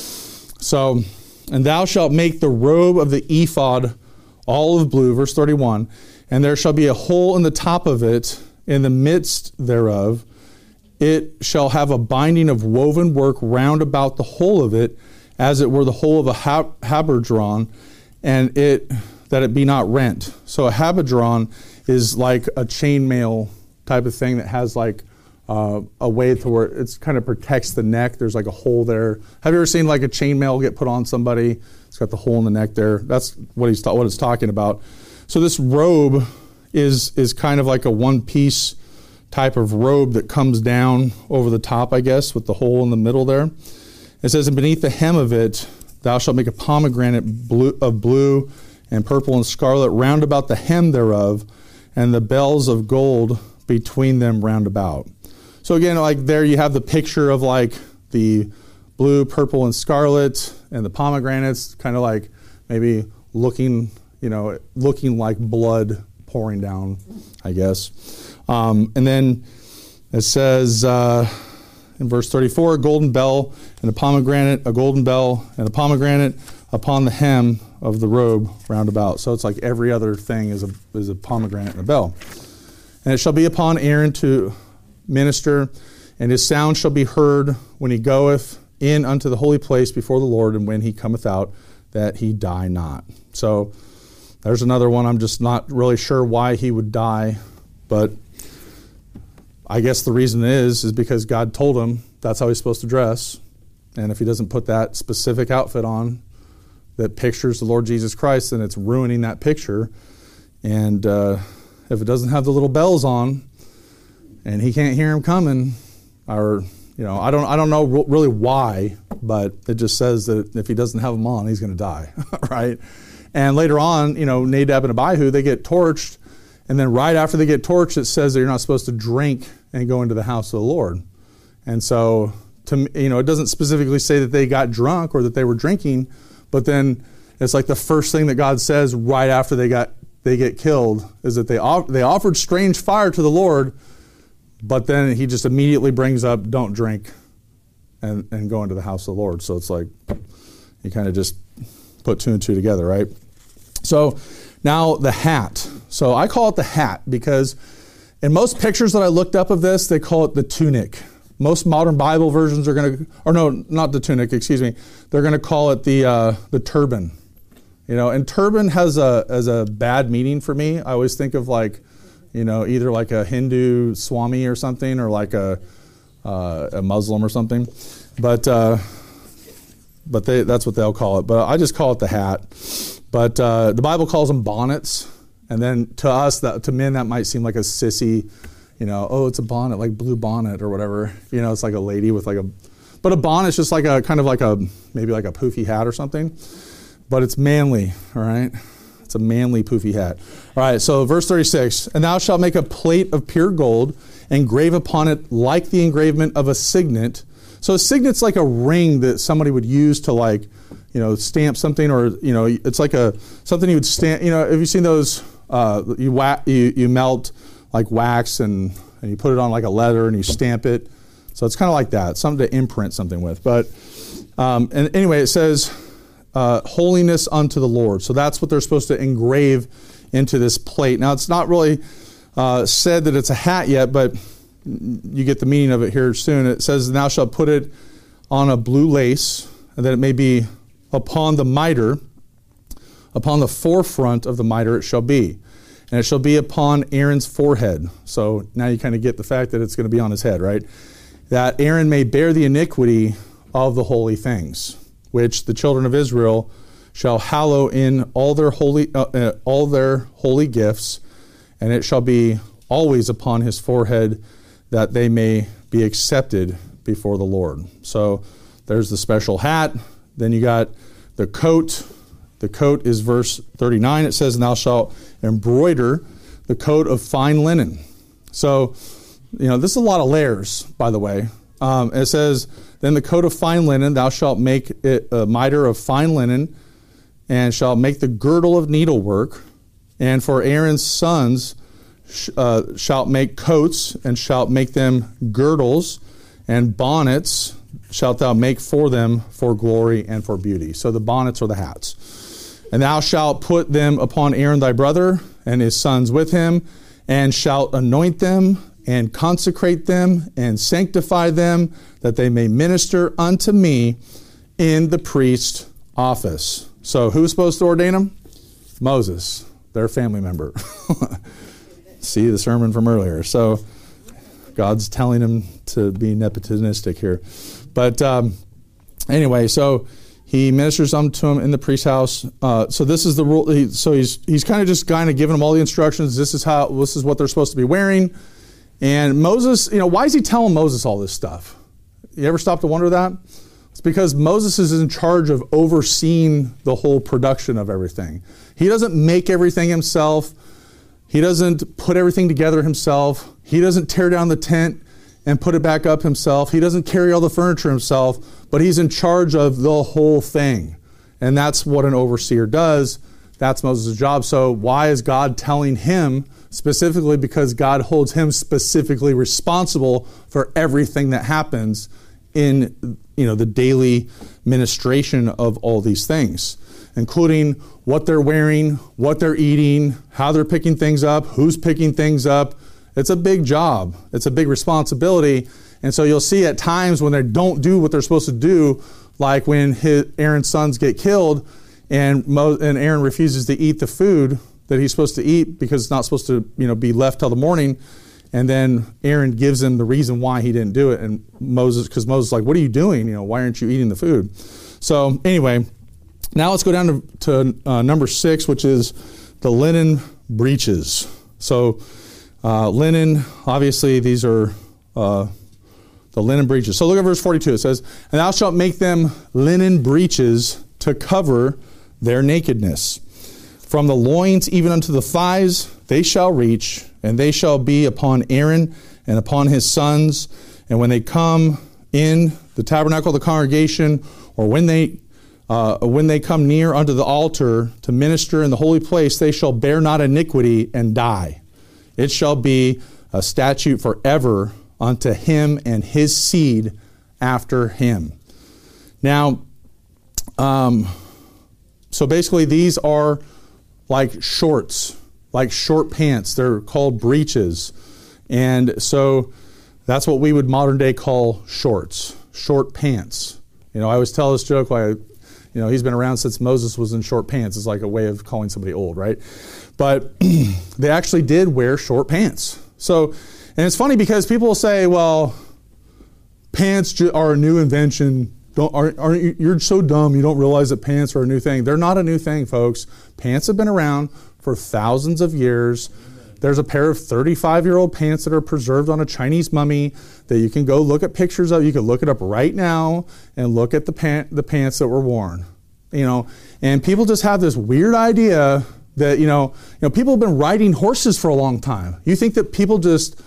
So, and thou shalt make the robe of the ephod olive blue, verse 31, and there shall be a hole in the top of it, in the midst thereof. It shall have a binding of woven work round about the whole of it, as it were the whole of a habergeon, and that it be not rent. So a habergeon is like a chainmail type of thing that has a way to where it kind of protects the neck. There's a hole there. Have you ever seen a chainmail get put on somebody? It's got the hole in the neck there. That's what it's talking about. So this robe is kind of like a one-piece type of robe that comes down over the top, I guess, with the hole in the middle there. It says, and beneath the hem of it, thou shalt make a pomegranate of blue and purple and scarlet round about the hem thereof, and the bells of gold between them round about. So again, there you have the picture of the blue, purple, and scarlet, and the pomegranates, kind of maybe looking like blood pouring down, I guess. And then it says in verse 34, a golden bell and a pomegranate, a golden bell and a pomegranate upon the hem of the robe round about. So it's like every other thing is a pomegranate and a bell. And it shall be upon Aaron to minister, and his sound shall be heard when he goeth in unto the holy place before the Lord, and when he cometh out, that he die not. So there's another one. I'm just not really sure why he would die, but I guess the reason is because God told him that's how he's supposed to dress. And if he doesn't put that specific outfit on that pictures the Lord Jesus Christ, then it's ruining that picture. And if it doesn't have the little bells on and he can't hear him coming, or, I don't know really why, but it just says that if he doesn't have them on, he's going to die, right? And later on, Nadab and Abihu, they get torched. And then right after they get torched, it says that you're not supposed to drink and go into the house of the Lord. And so, it doesn't specifically say that they got drunk or that they were drinking, but then it's like the first thing that God says right after they get killed is that they offered strange fire to the Lord, but then he just immediately brings up, don't drink and go into the house of the Lord. So it's like you kind of just put two and two together, right? So now the hat. So I call it the hat because in most pictures that I looked up of this, they call it the tunic. Most modern Bible versions are going to, or no, not the tunic, excuse me. They're going to call it the turban. And turban has a bad meaning for me. I always think of either like a Hindu Swami or something, or like a Muslim or something. But that's what they'll call it. But I just call it the hat. But the Bible calls them bonnets. And then to us, to men, that might seem like a sissy, it's a bonnet, like blue bonnet or whatever. It's like a lady with but a bonnet's just like maybe like a poofy hat or something. But it's manly, all right? It's a manly poofy hat. All right, so verse 36, and thou shalt make a plate of pure gold, and grave upon it like the engravement of a signet. So a signet's like a ring that somebody would use to stamp something, or, it's like something you would stamp. Have you seen those, you melt like wax and you put it on like a leather and you stamp it. So it's kind of like that, something to imprint something with. But, and anyway, it says, holiness unto the Lord. So that's what they're supposed to engrave into this plate. Now, it's not really said that it's a hat yet, but you get the meaning of it here soon. It says, thou shalt put it on a blue lace, and that it may be upon the mitre, upon the forefront of the mitre it shall be. And it shall be upon Aaron's forehead. So now you kind of get the fact that it's going to be on his head, right? That Aaron may bear the iniquity of the holy things, which the children of Israel shall hallow in all their holy gifts, and it shall be always upon his forehead, that they may be accepted before the Lord. So there's the special hat. Then you got the coat. The coat is verse 39. It says, and thou shalt embroider the coat of fine linen. So, this is a lot of layers, by the way. It says, then the coat of fine linen, thou shalt make it a mitre of fine linen, and shalt make the girdle of needlework. And for Aaron's sons shalt make coats, and shalt make them girdles, and bonnets shalt thou make for them for glory and for beauty. So the bonnets are the hats. And thou shalt put them upon Aaron thy brother, and his sons with him, and shalt anoint them, and consecrate them, and sanctify them, that they may minister unto me in the priest's office. So who's supposed to ordain them? Moses, their family member. See the sermon from earlier. So God's telling him to be nepotistic here. But anyway, so he ministers unto him in the priest's house. So this is the rule. He's kind of giving them all the instructions. This is what they're supposed to be wearing. And Moses, why is he telling Moses all this stuff? You ever stop to wonder that? It's because Moses is in charge of overseeing the whole production of everything. He doesn't make everything himself. He doesn't put everything together himself. He doesn't tear down the tent and put it back up himself. He doesn't carry all the furniture himself, but he's in charge of the whole thing. And that's what an overseer does. That's Moses' job. So why is God telling him specifically? Because God holds him specifically responsible for everything that happens in the daily ministration of all these things, including what they're wearing, what they're eating, how they're picking things up, who's picking things up. It's a big job. It's a big responsibility. And so you'll see at times when they don't do what they're supposed to do, like when Aaron's sons get killed and Aaron refuses to eat the food that he's supposed to eat because it's not supposed to be left till the morning. And then Aaron gives him the reason why he didn't do it. And because Moses is like, what are you doing? Why aren't you eating the food? So anyway, now let's go down to number 6, which is the linen breeches. So linen, obviously these are the linen breeches. So look at verse 42. It says, and thou shalt make them linen breeches to cover their nakedness. From the loins even unto the thighs they shall reach, and they shall be upon Aaron and upon his sons. And when they come in the tabernacle of the congregation, or when they come near unto the altar to minister in the holy place, they shall bear not iniquity and die. It shall be a statute forever unto him and his seed after him. Now, so basically these are like shorts, like short pants. They're called breeches. And so that's what we would modern day call shorts, short pants. I always tell this joke, he's been around since Moses was in short pants. It's like a way of calling somebody old, right? But they actually did wear short pants. So, and it's funny because people will say, well, pants are a new invention. You're so dumb you don't realize that pants are a new thing. They're not a new thing, folks. Pants have been around for thousands of years. There's a pair of 35-year-old pants that are preserved on a Chinese mummy that you can go look at pictures of. You can look it up right now and look at the pants that were worn. And people just have this weird idea that, people have been riding horses for a long time. You think that people just,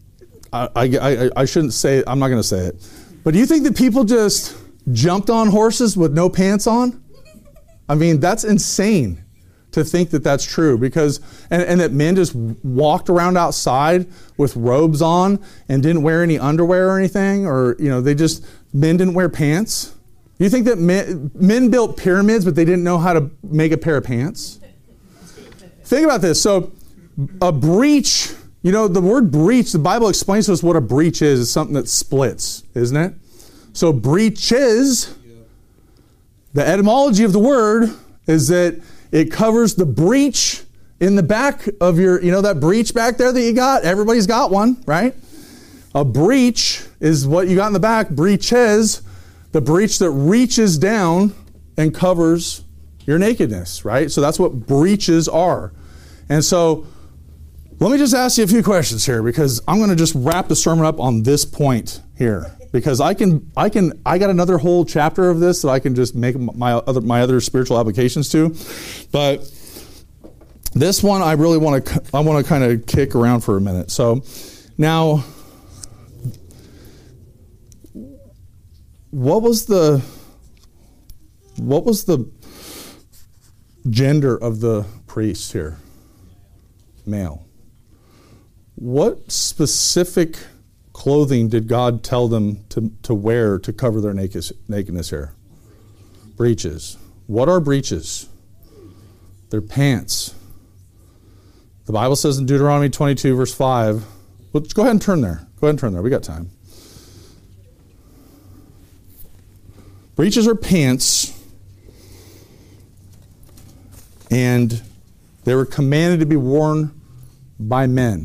I shouldn't say it, I'm not going to say it, but do you think that people just jumped on horses with no pants on? I mean, that's insane to think that that's true, because and that men just walked around outside with robes on and didn't wear any underwear or anything, or men didn't wear pants. You think that men built pyramids but they didn't know how to make a pair of pants? Think about this. So a breech, the word breech, the Bible explains to us what a breech is. It's something that splits, isn't it? So breeches, the etymology of the word is that it covers the breech in the back of your, that breech back there that you got. Everybody's got one, right? A breech is what you got in the back. Breeches, the breech that reaches down and covers your nakedness, right? So that's what breeches are. And so let me just ask you a few questions here, because I'm going to just wrap the sermon up on this point here, because I got another whole chapter of this that I can just make my other spiritual applications to. But this one I really want to kind of kick around for a minute. So now, what was the gender of the priests here? Male. What specific clothing did God tell them to wear to cover their nakedness here? Breeches. What are breeches? They're pants. The Bible says in Deuteronomy 22, verse 5. Well, go ahead and turn there. We got time. Breeches are pants, and they were commanded to be worn by men.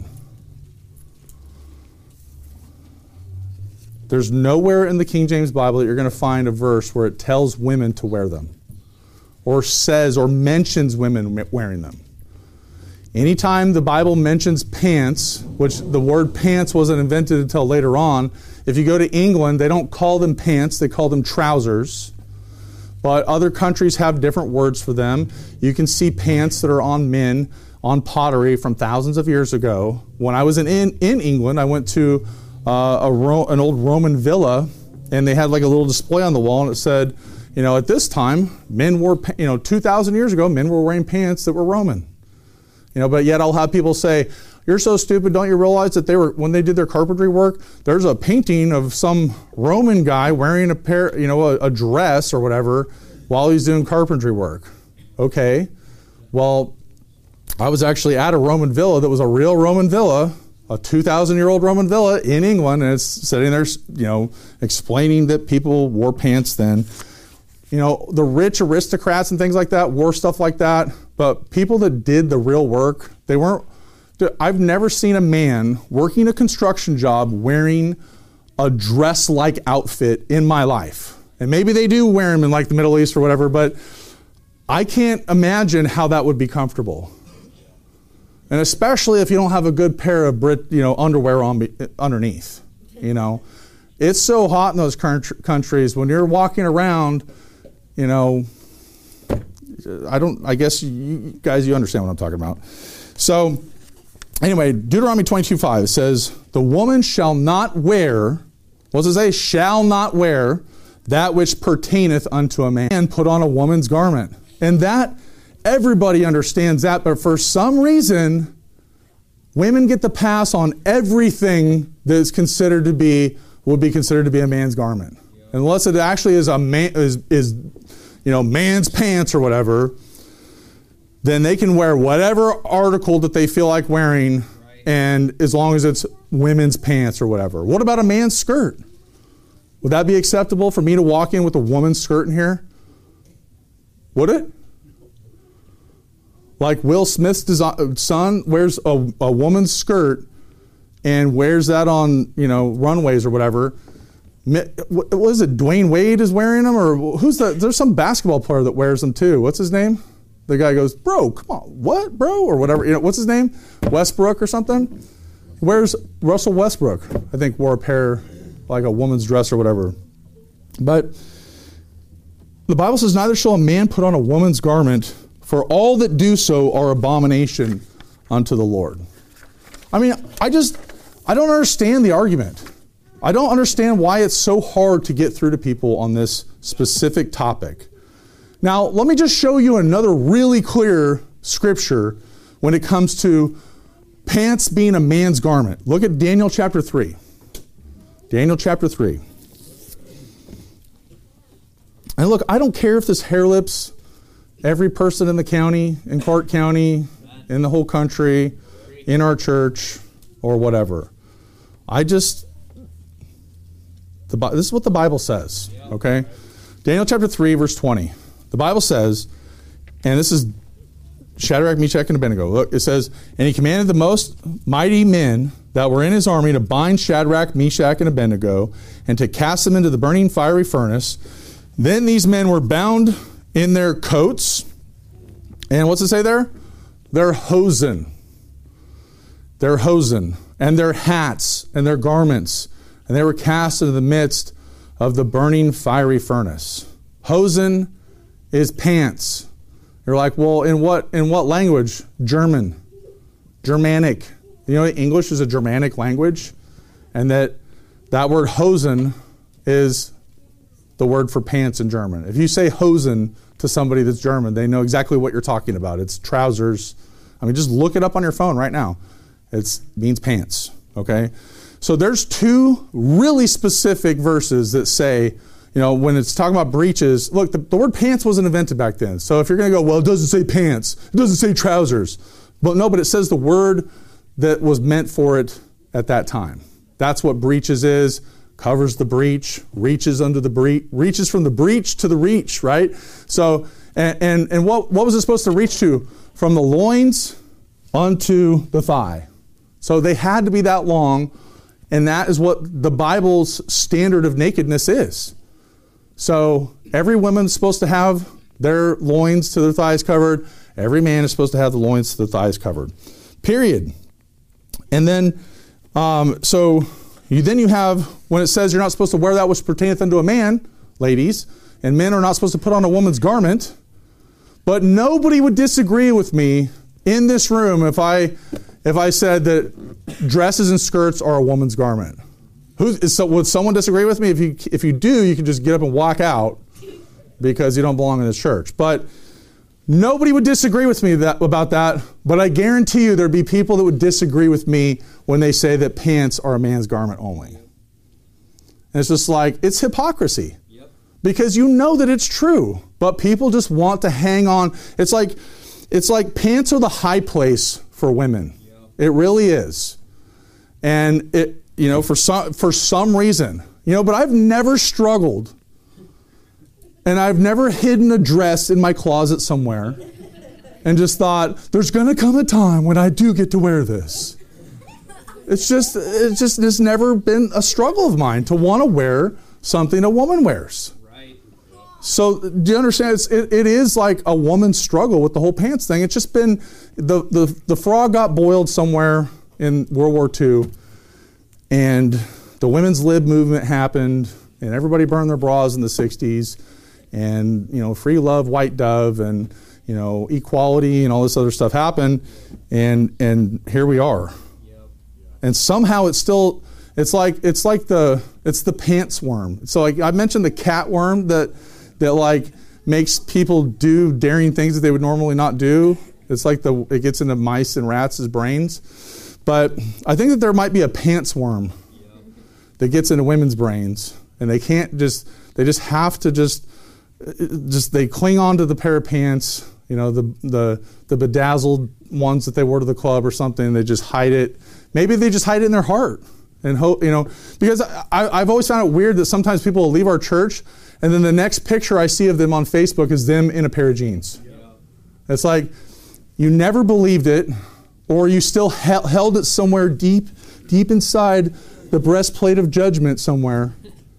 There's nowhere in the King James Bible that you're going to find a verse where it tells women to wear them, or says or mentions women wearing them. Anytime the Bible mentions pants, which the word pants wasn't invented until later on, if you go to England, they don't call them pants, they call them trousers. But other countries have different words for them. You can see pants that are on men on pottery from thousands of years ago. When I was in England, I went to an old Roman villa, and they had like a little display on the wall, and it said, At this time, men wore, 2,000 years ago, men were wearing pants that were Roman. But yet I'll have people say, you're so stupid, don't you realize that when they did their carpentry work, there's a painting of some Roman guy wearing a dress or whatever while he's doing carpentry work. Okay, well, I was actually at a Roman villa that was a real Roman villa, a 2,000-year-old Roman villa in England, and it's sitting there, explaining that people wore pants then. The rich aristocrats and things like that wore stuff like that, but people that did the real work, I've never seen a man working a construction job wearing a dress-like outfit in my life. And maybe they do wear them in like the Middle East or whatever, but I can't imagine how that would be comfortable. And especially if you don't have a good pair of underwear on underneath. It's so hot in those countries when you're walking around. I guess you guys, you understand what I'm talking about. So anyway, Deuteronomy 22:5, it says, the woman shall not wear, what does it say? Shall not wear that which pertaineth unto a man, and put on a woman's garment. And that, everybody understands that, but for some reason, women get the pass on everything that is would be considered to be a man's garment. Unless it actually is a man, man's pants or whatever, then they can wear whatever article that they feel like wearing, and as long as it's women's pants or whatever. What about a man's skirt? Would that be acceptable for me to walk in with a woman's skirt in here? Would it? Like Will Smith's son wears a woman's skirt and wears that on, runways or whatever. What is it? Dwayne Wade is wearing them, or there's some basketball player that wears them too. What's his name? The guy goes, bro, come on, what, bro? Or whatever. What's his name? Westbrook or something? Where's Russell Westbrook? I think wore a pair, like a woman's dress or whatever. But the Bible says, neither shall a man put on a woman's garment, for all that do so are abomination unto the Lord. I mean, I don't understand the argument. I don't understand why it's so hard to get through to people on this specific topic. Now, let me just show you another really clear scripture when it comes to pants being a man's garment. Look at Daniel chapter 3. Daniel chapter 3. And look, I don't care if this hair lips every person in the county, in Clark County, in the whole country, in our church, or whatever. This is what the Bible says, okay? Daniel chapter 3, verse 20. The Bible says, and this is Shadrach, Meshach, and Abednego. Look, it says, and he commanded the most mighty men that were in his army to bind Shadrach, Meshach, and Abednego, and to cast them into the burning fiery furnace. Then these men were bound in their coats, and what's it say there? Their hosen. Their hosen, and their hats, and their garments, and they were cast into the midst of the burning fiery furnace. Hosen is pants. You're like, well, in what language? German. Germanic. English is a Germanic language, and that word hosen is the word for pants in German. If you say hosen to somebody that's German, they know exactly what you're talking about. It's trousers. I mean, just look it up on your phone right now. It means pants, okay? So there's two really specific verses that say, when it's talking about breeches, look, the word pants wasn't invented back then. So if you're going to go, well, it doesn't say pants, it doesn't say trousers. But it says the word that was meant for it at that time. That's what breeches is. Covers the breach, reaches under the breach, reaches from the breach to the reach, right? So, and what was it supposed to reach to? From the loins onto the thigh. So they had to be that long, and that is what the Bible's standard of nakedness is. So every woman's supposed to have their loins to their thighs covered. Every man is supposed to have the loins to the thighs covered. Period. And then, then you have, when it says you're not supposed to wear that which pertaineth unto a man, ladies, and men are not supposed to put on a woman's garment, but nobody would disagree with me in this room if I said that dresses and skirts are a woman's garment. Would someone disagree with me? If you do, you can just get up and walk out. because you don't belong in this church. But nobody would disagree with me about that, but I guarantee you there'd be people that would disagree with me when they say that pants are a man's garment only. And it's just like, it's hypocrisy. Yep. Because you know that it's true, but people just want to hang on. It's like pants are the high place for women. Yep. It really is. And it, for some reason, but I've never struggled. And I've never hidden a dress in my closet somewhere and just thought, there's going to come a time when I do get to wear this. It's never been a struggle of mine to want to wear something a woman wears. Right. So do you understand? It is like a woman's struggle with the whole pants thing. It's just been, the frog got boiled somewhere in World War II, and the women's lib movement happened, and everybody burned their bras in the 60s. And, free love, white dove, and, equality and all this other stuff happened. And here we are. Yep. And somehow it's like the pants worm. So like I mentioned the cat worm that like makes people do daring things that they would normally not do. It's like it gets into mice and rats' brains. But I think that there might be a pants worm that gets into women's brains. And they just have to they cling on to the pair of pants, the bedazzled ones that they wore to the club or something. They just hide it. Maybe they just hide it in their heart and hope, because I've always found it weird that sometimes people will leave our church and then the next picture I see of them on Facebook is them in a pair of jeans. Yeah. It's like, you never believed it, or you still held it somewhere deep inside the breastplate of judgment somewhere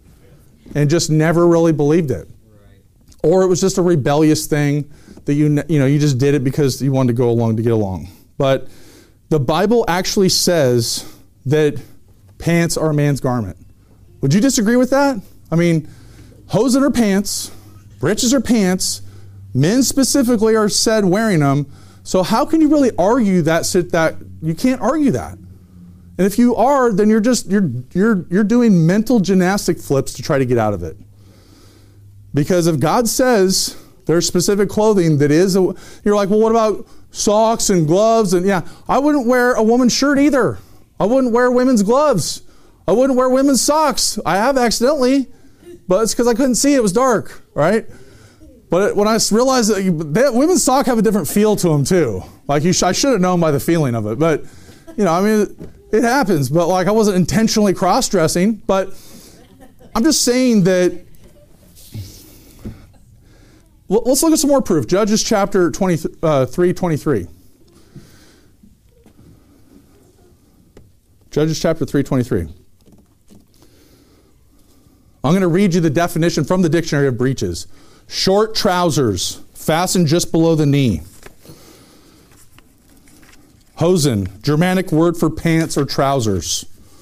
and just never really believed it. Or it was just a rebellious thing that you just did it because you wanted to go along to get along. But the Bible actually says that pants are a man's garment. Would you disagree with that? I mean, hosen are pants, breeches are pants, men specifically are said wearing them. So how can you really argue that you can't argue that? And if you are, then you're doing mental gymnastic flips to try to get out of it. Because if God says there's specific clothing that is, you're like, well, what about socks and gloves? And yeah, I wouldn't wear a woman's shirt either. I wouldn't wear women's gloves. I wouldn't wear women's socks. I have accidentally, but it's because I couldn't see. It was dark, right? But when I realized that women's socks have a different feel to them too. Like I should have known by the feeling of it. But, it happens. But like I wasn't intentionally cross-dressing. But I'm just saying that. Let's look at some more proof. Judges chapter 3:23. Judges chapter 3:23. I'm going to read you the definition from the dictionary of breeches. Short trousers, fastened just below the knee. Hosen, Germanic word for pants or trousers.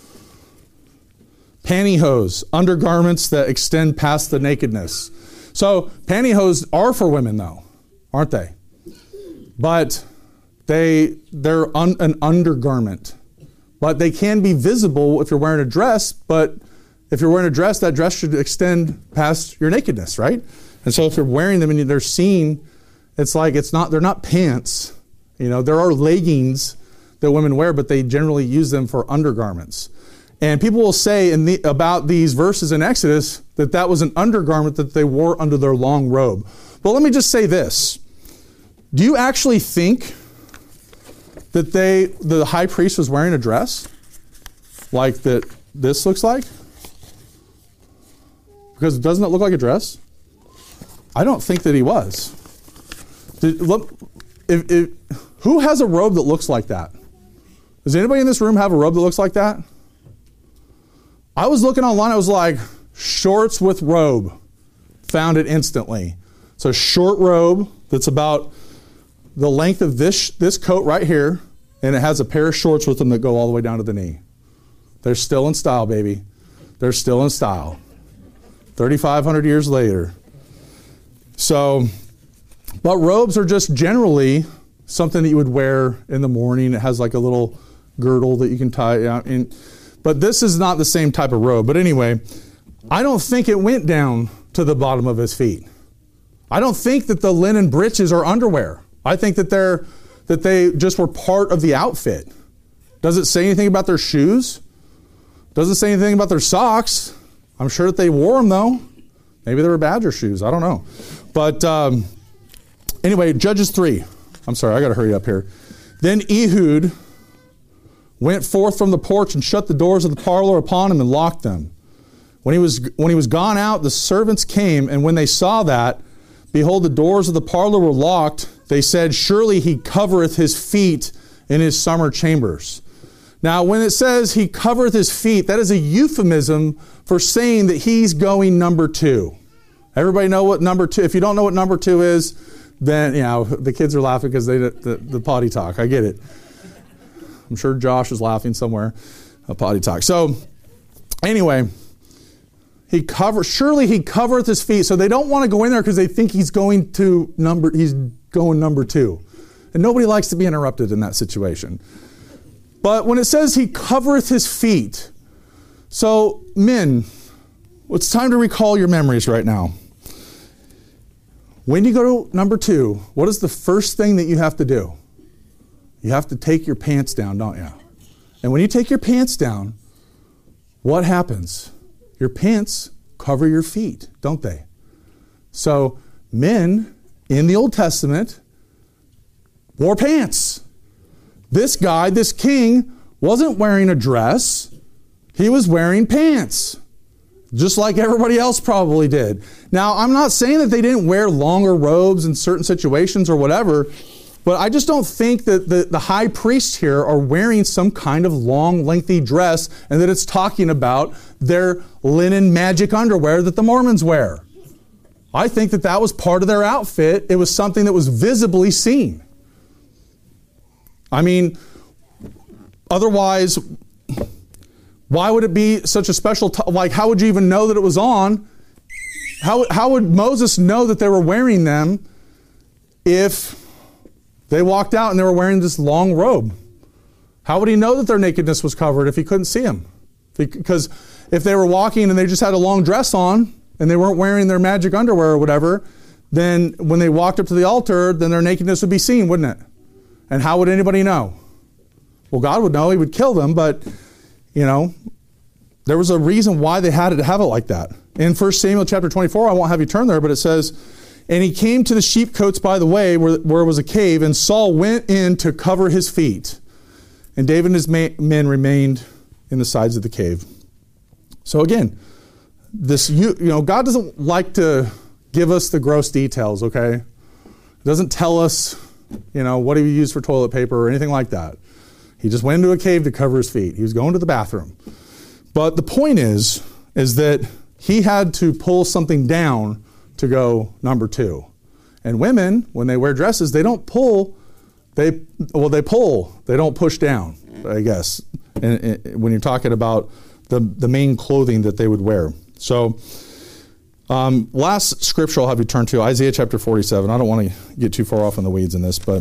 Pantyhose, undergarments that extend past the nakedness. So pantyhose are for women, though, aren't they? But they're an undergarment. But they can be visible if you're wearing a dress. But if you're wearing a dress, that dress should extend past your nakedness, right? And so if you're wearing them and they're seen, they're not pants. There are leggings that women wear, but they generally use them for undergarments. And people will say about these verses in Exodus that was an undergarment that they wore under their long robe. But let me just say this. Do you actually think that the high priest was wearing a dress like that this looks like? Because doesn't it look like a dress? I don't think that he was. Who has a robe that looks like that? Does anybody in this room have a robe that looks like that? I was looking online, I was like, shorts with robe. Found it instantly. So short robe that's about the length of this coat right here, and it has a pair of shorts with them that go all the way down to the knee. They're still in style, baby. They're still in style. 3,500 years later. So, but robes are just generally something that you would wear in the morning. It has like a little girdle that you can tie out in. But this is not the same type of robe. But anyway, I don't think it went down to the bottom of his feet. I don't think that the linen breeches are underwear. I think that they just were part of the outfit. Does it say anything about their shoes? Does it say anything about their socks? I'm sure that they wore them though. Maybe they were Badger shoes. I don't know. But anyway, Judges 3. I'm sorry, I got to hurry up here. Then Ehud went forth from the porch and shut the doors of the parlor upon him and locked them. When he was gone out, the servants came, and when they saw that, behold, the doors of the parlor were locked. They said, surely he covereth his feet in his summer chambers. Now, when it says he covereth his feet, that is a euphemism for saying that he's going number 2. Everybody know what number 2? If you don't know what number 2 is, then, the kids are laughing because they the potty talk. I get it. I'm sure Josh is laughing somewhere. A potty talk. So, anyway, surely he covereth his feet. So they don't want to go in there because they think he's going number 2. And nobody likes to be interrupted in that situation. But when it says he covereth his feet, so men, it's time to recall your memories right now. When you go to number 2, what is the first thing that you have to do? You have to take your pants down, don't you? And when you take your pants down, what happens? Your pants cover your feet, don't they? So men in the Old Testament wore pants. This guy, this king, wasn't wearing a dress. He was wearing pants, just like everybody else probably did. Now, I'm not saying that they didn't wear longer robes in certain situations or whatever, but I just don't think that the high priests here are wearing some kind of long, lengthy dress and that it's talking about their linen magic underwear that the Mormons wear. I think that that was part of their outfit. It was something that was visibly seen. I mean, otherwise, why would it be such a special, how would you even know that it was on? How would Moses know that they were wearing them if they walked out and they were wearing this long robe? How would he know that their nakedness was covered if he couldn't see them? Because if they were walking and they just had a long dress on and they weren't wearing their magic underwear or whatever, then when they walked up to the altar, then their nakedness would be seen, wouldn't it? And how would anybody know? Well, God would know. He would kill them, but, there was a reason why they had to have it like that. In 1 Samuel chapter 24, I won't have you turn there, but it says, and he came to the sheepcotes by the way where was a cave, and Saul went in to cover his feet. And David and his men remained in the sides of the cave. So again, God doesn't like to give us the gross details, okay? He doesn't tell us, what he used for toilet paper or anything like that. He just went into a cave to cover his feet. He was going to the bathroom. But the point is that he had to pull something down to go number 2. And women, when they wear dresses, they don't pull, they pull. They don't push down, I guess, when you're talking about the main clothing that they would wear. So last scripture I'll have you turn to, Isaiah chapter 47. I don't want to get too far off in the weeds in this, but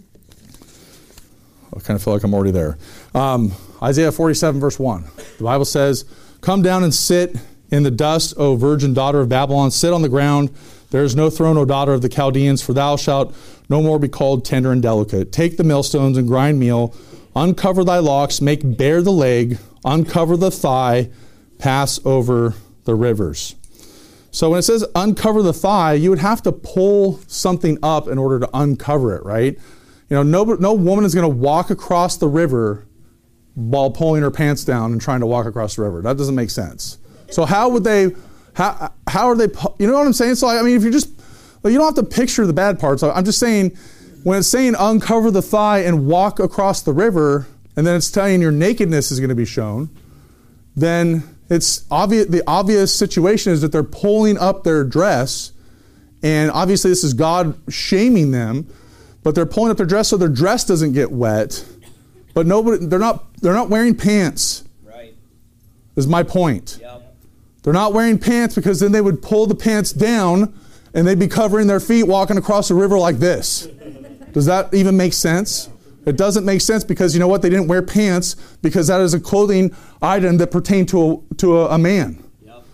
I kind of feel like I'm already there. Isaiah 47 verse 1. The Bible says, come down and sit in the dust, O virgin daughter of Babylon. Sit on the ground. There is no throne, O daughter of the Chaldeans, for thou shalt no more be called tender and delicate. Take the millstones and grind meal. Uncover thy locks, make bare the leg, uncover the thigh, pass over the rivers. So when it says uncover the thigh, you would have to pull something up in order to uncover it, right? No woman is going to walk across the river while pulling her pants down and trying to walk across the river. That doesn't make sense. So how are they, you know what I'm saying? So if you don't have to picture the bad parts. I'm just saying, when it's saying uncover the thigh and walk across the river, and then it's telling your nakedness is going to be shown, then it's obvious. The obvious situation is that they're pulling up their dress, and obviously this is God shaming them, but they're pulling up their dress so their dress doesn't get wet. But they're not wearing pants. Right. Is my point. Yep. They're not wearing pants because then they would pull the pants down and they'd be covering their feet walking across the river like this. Does that even make sense? It doesn't make sense because you know what? They didn't wear pants because that is a clothing item that pertained to a man. Yep.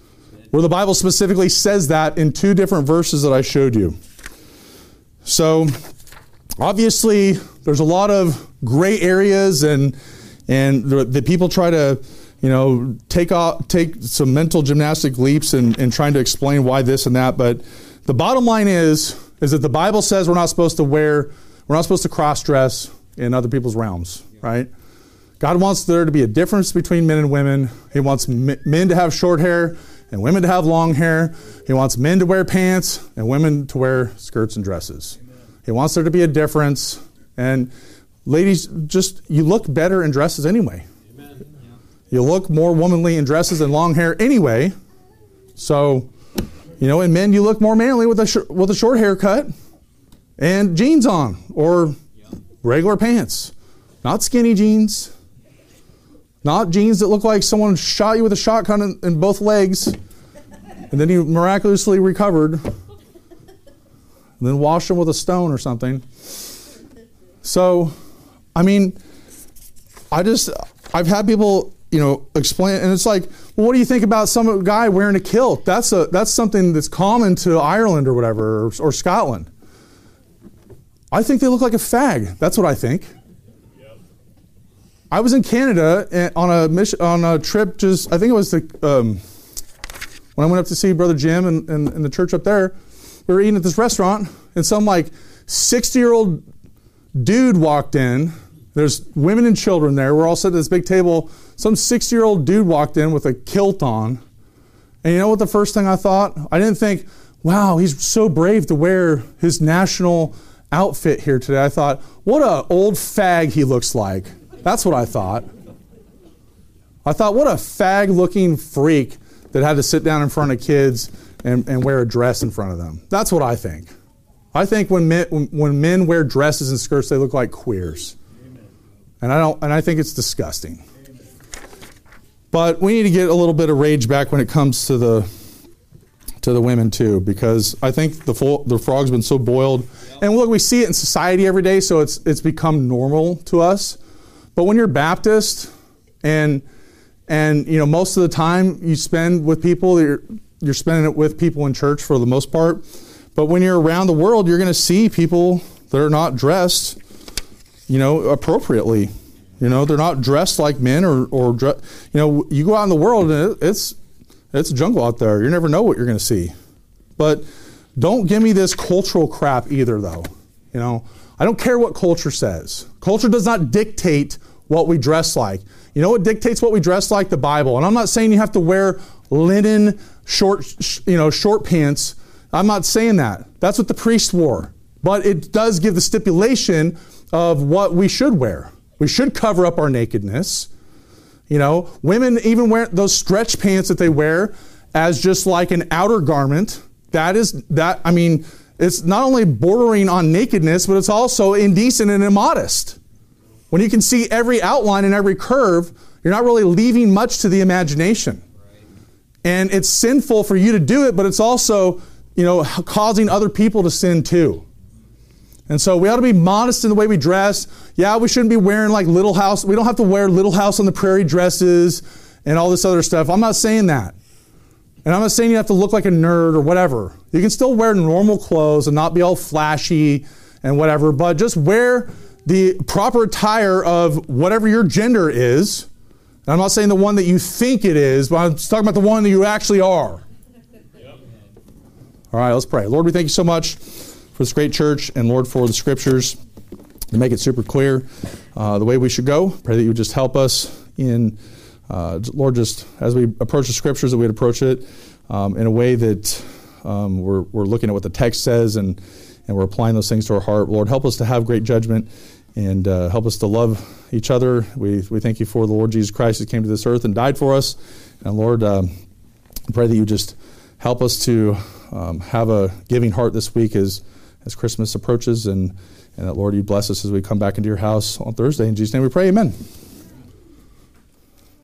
where the Bible specifically says that in 2 different verses that I showed you. So obviously there's a lot of gray areas, and the people try to, take some mental gymnastic leaps and trying to explain why this and that. But the bottom line is that the Bible says we're not supposed to cross dress in other people's realms, right? God wants there to be a difference between men and women. He wants men to have short hair and women to have long hair. He wants men to wear pants and women to wear skirts and dresses. Amen. He wants there to be a difference. And ladies, you look better in dresses anyway. Amen. You look more womanly in dresses and long hair anyway. So, and men, you look more manly with a short haircut and jeans on, or regular pants. Not skinny jeans. Not jeans that look like someone shot you with a shotgun in both legs, and then you miraculously recovered, and then washed them with a stone or something. So, I've had people, explain, and it's like, well, what do you think about some guy wearing a kilt? That's something that's common to Ireland or whatever, or Scotland. I think they look like a fag. That's what I think. I was in Canada on a trip. I think it was when I went up to see Brother Jim and the church up there. We were eating at this restaurant, and some 60-year-old dude walked in. There's women and children there. We're all sitting at this big table. Some 60-year-old dude walked in with a kilt on, and you know what the first thing I thought? I didn't think, wow, he's so brave to wear his national outfit here today. I thought, what a old fag he looks like. That's what I thought. I thought, what a fag-looking freak that had to sit down in front of kids and wear a dress in front of them. That's what I think. I think when men wear dresses and skirts, they look like queers. And I think it's disgusting. But we need to get a little bit of rage back when it comes to the women too, because I think the frog's been so boiled. And look, we see it in society every day, so it's become normal to us. But when you're Baptist and most of the time you spend with people, you're spending it with people in church for the most part. But when you're around the world, you're going to see people that are not dressed, appropriately. They're not dressed like men you go out in the world and it's a jungle out there. You never know what you're going to see. But don't give me this cultural crap either, though. I don't care what culture says. Culture does not dictate what we dress like. You know what dictates what we dress like? The Bible. And I'm not saying you have to wear linen short pants. I'm not saying that. That's what the priest wore. But it does give the stipulation of what we should wear. We should cover up our nakedness. Women even wear those stretch pants that they wear as just like an outer garment. It's not only bordering on nakedness, but it's also indecent and immodest. When you can see every outline and every curve, you're not really leaving much to the imagination. Right. And it's sinful for you to do it, but it's also, causing other people to sin too. And so we ought to be modest in the way we dress. Yeah, we shouldn't be wearing Little House. We don't have to wear Little House on the Prairie dresses and all this other stuff. I'm not saying that. And I'm not saying you have to look like a nerd or whatever. You can still wear normal clothes and not be all flashy and whatever, but just wear the proper attire of whatever your gender is. And I'm not saying the one that you think it is, but I'm just talking about the one that you actually are. Yep. All right, let's pray. Lord, we thank you so much for this great church, and Lord, for the scriptures to make it super clear the way we should go. Pray that you would just help us in, Lord, just as we approach the scriptures, that we'd approach it in a way that we're looking at what the text says and we're applying those things to our heart. Lord, help us to have great judgment and help us to love each other. We thank you for the Lord Jesus Christ who came to this earth and died for us. And Lord, pray that you just help us to have a giving heart this week as Christmas approaches, and that, Lord, you bless us as we come back into your house on Thursday. In Jesus' name we pray, amen.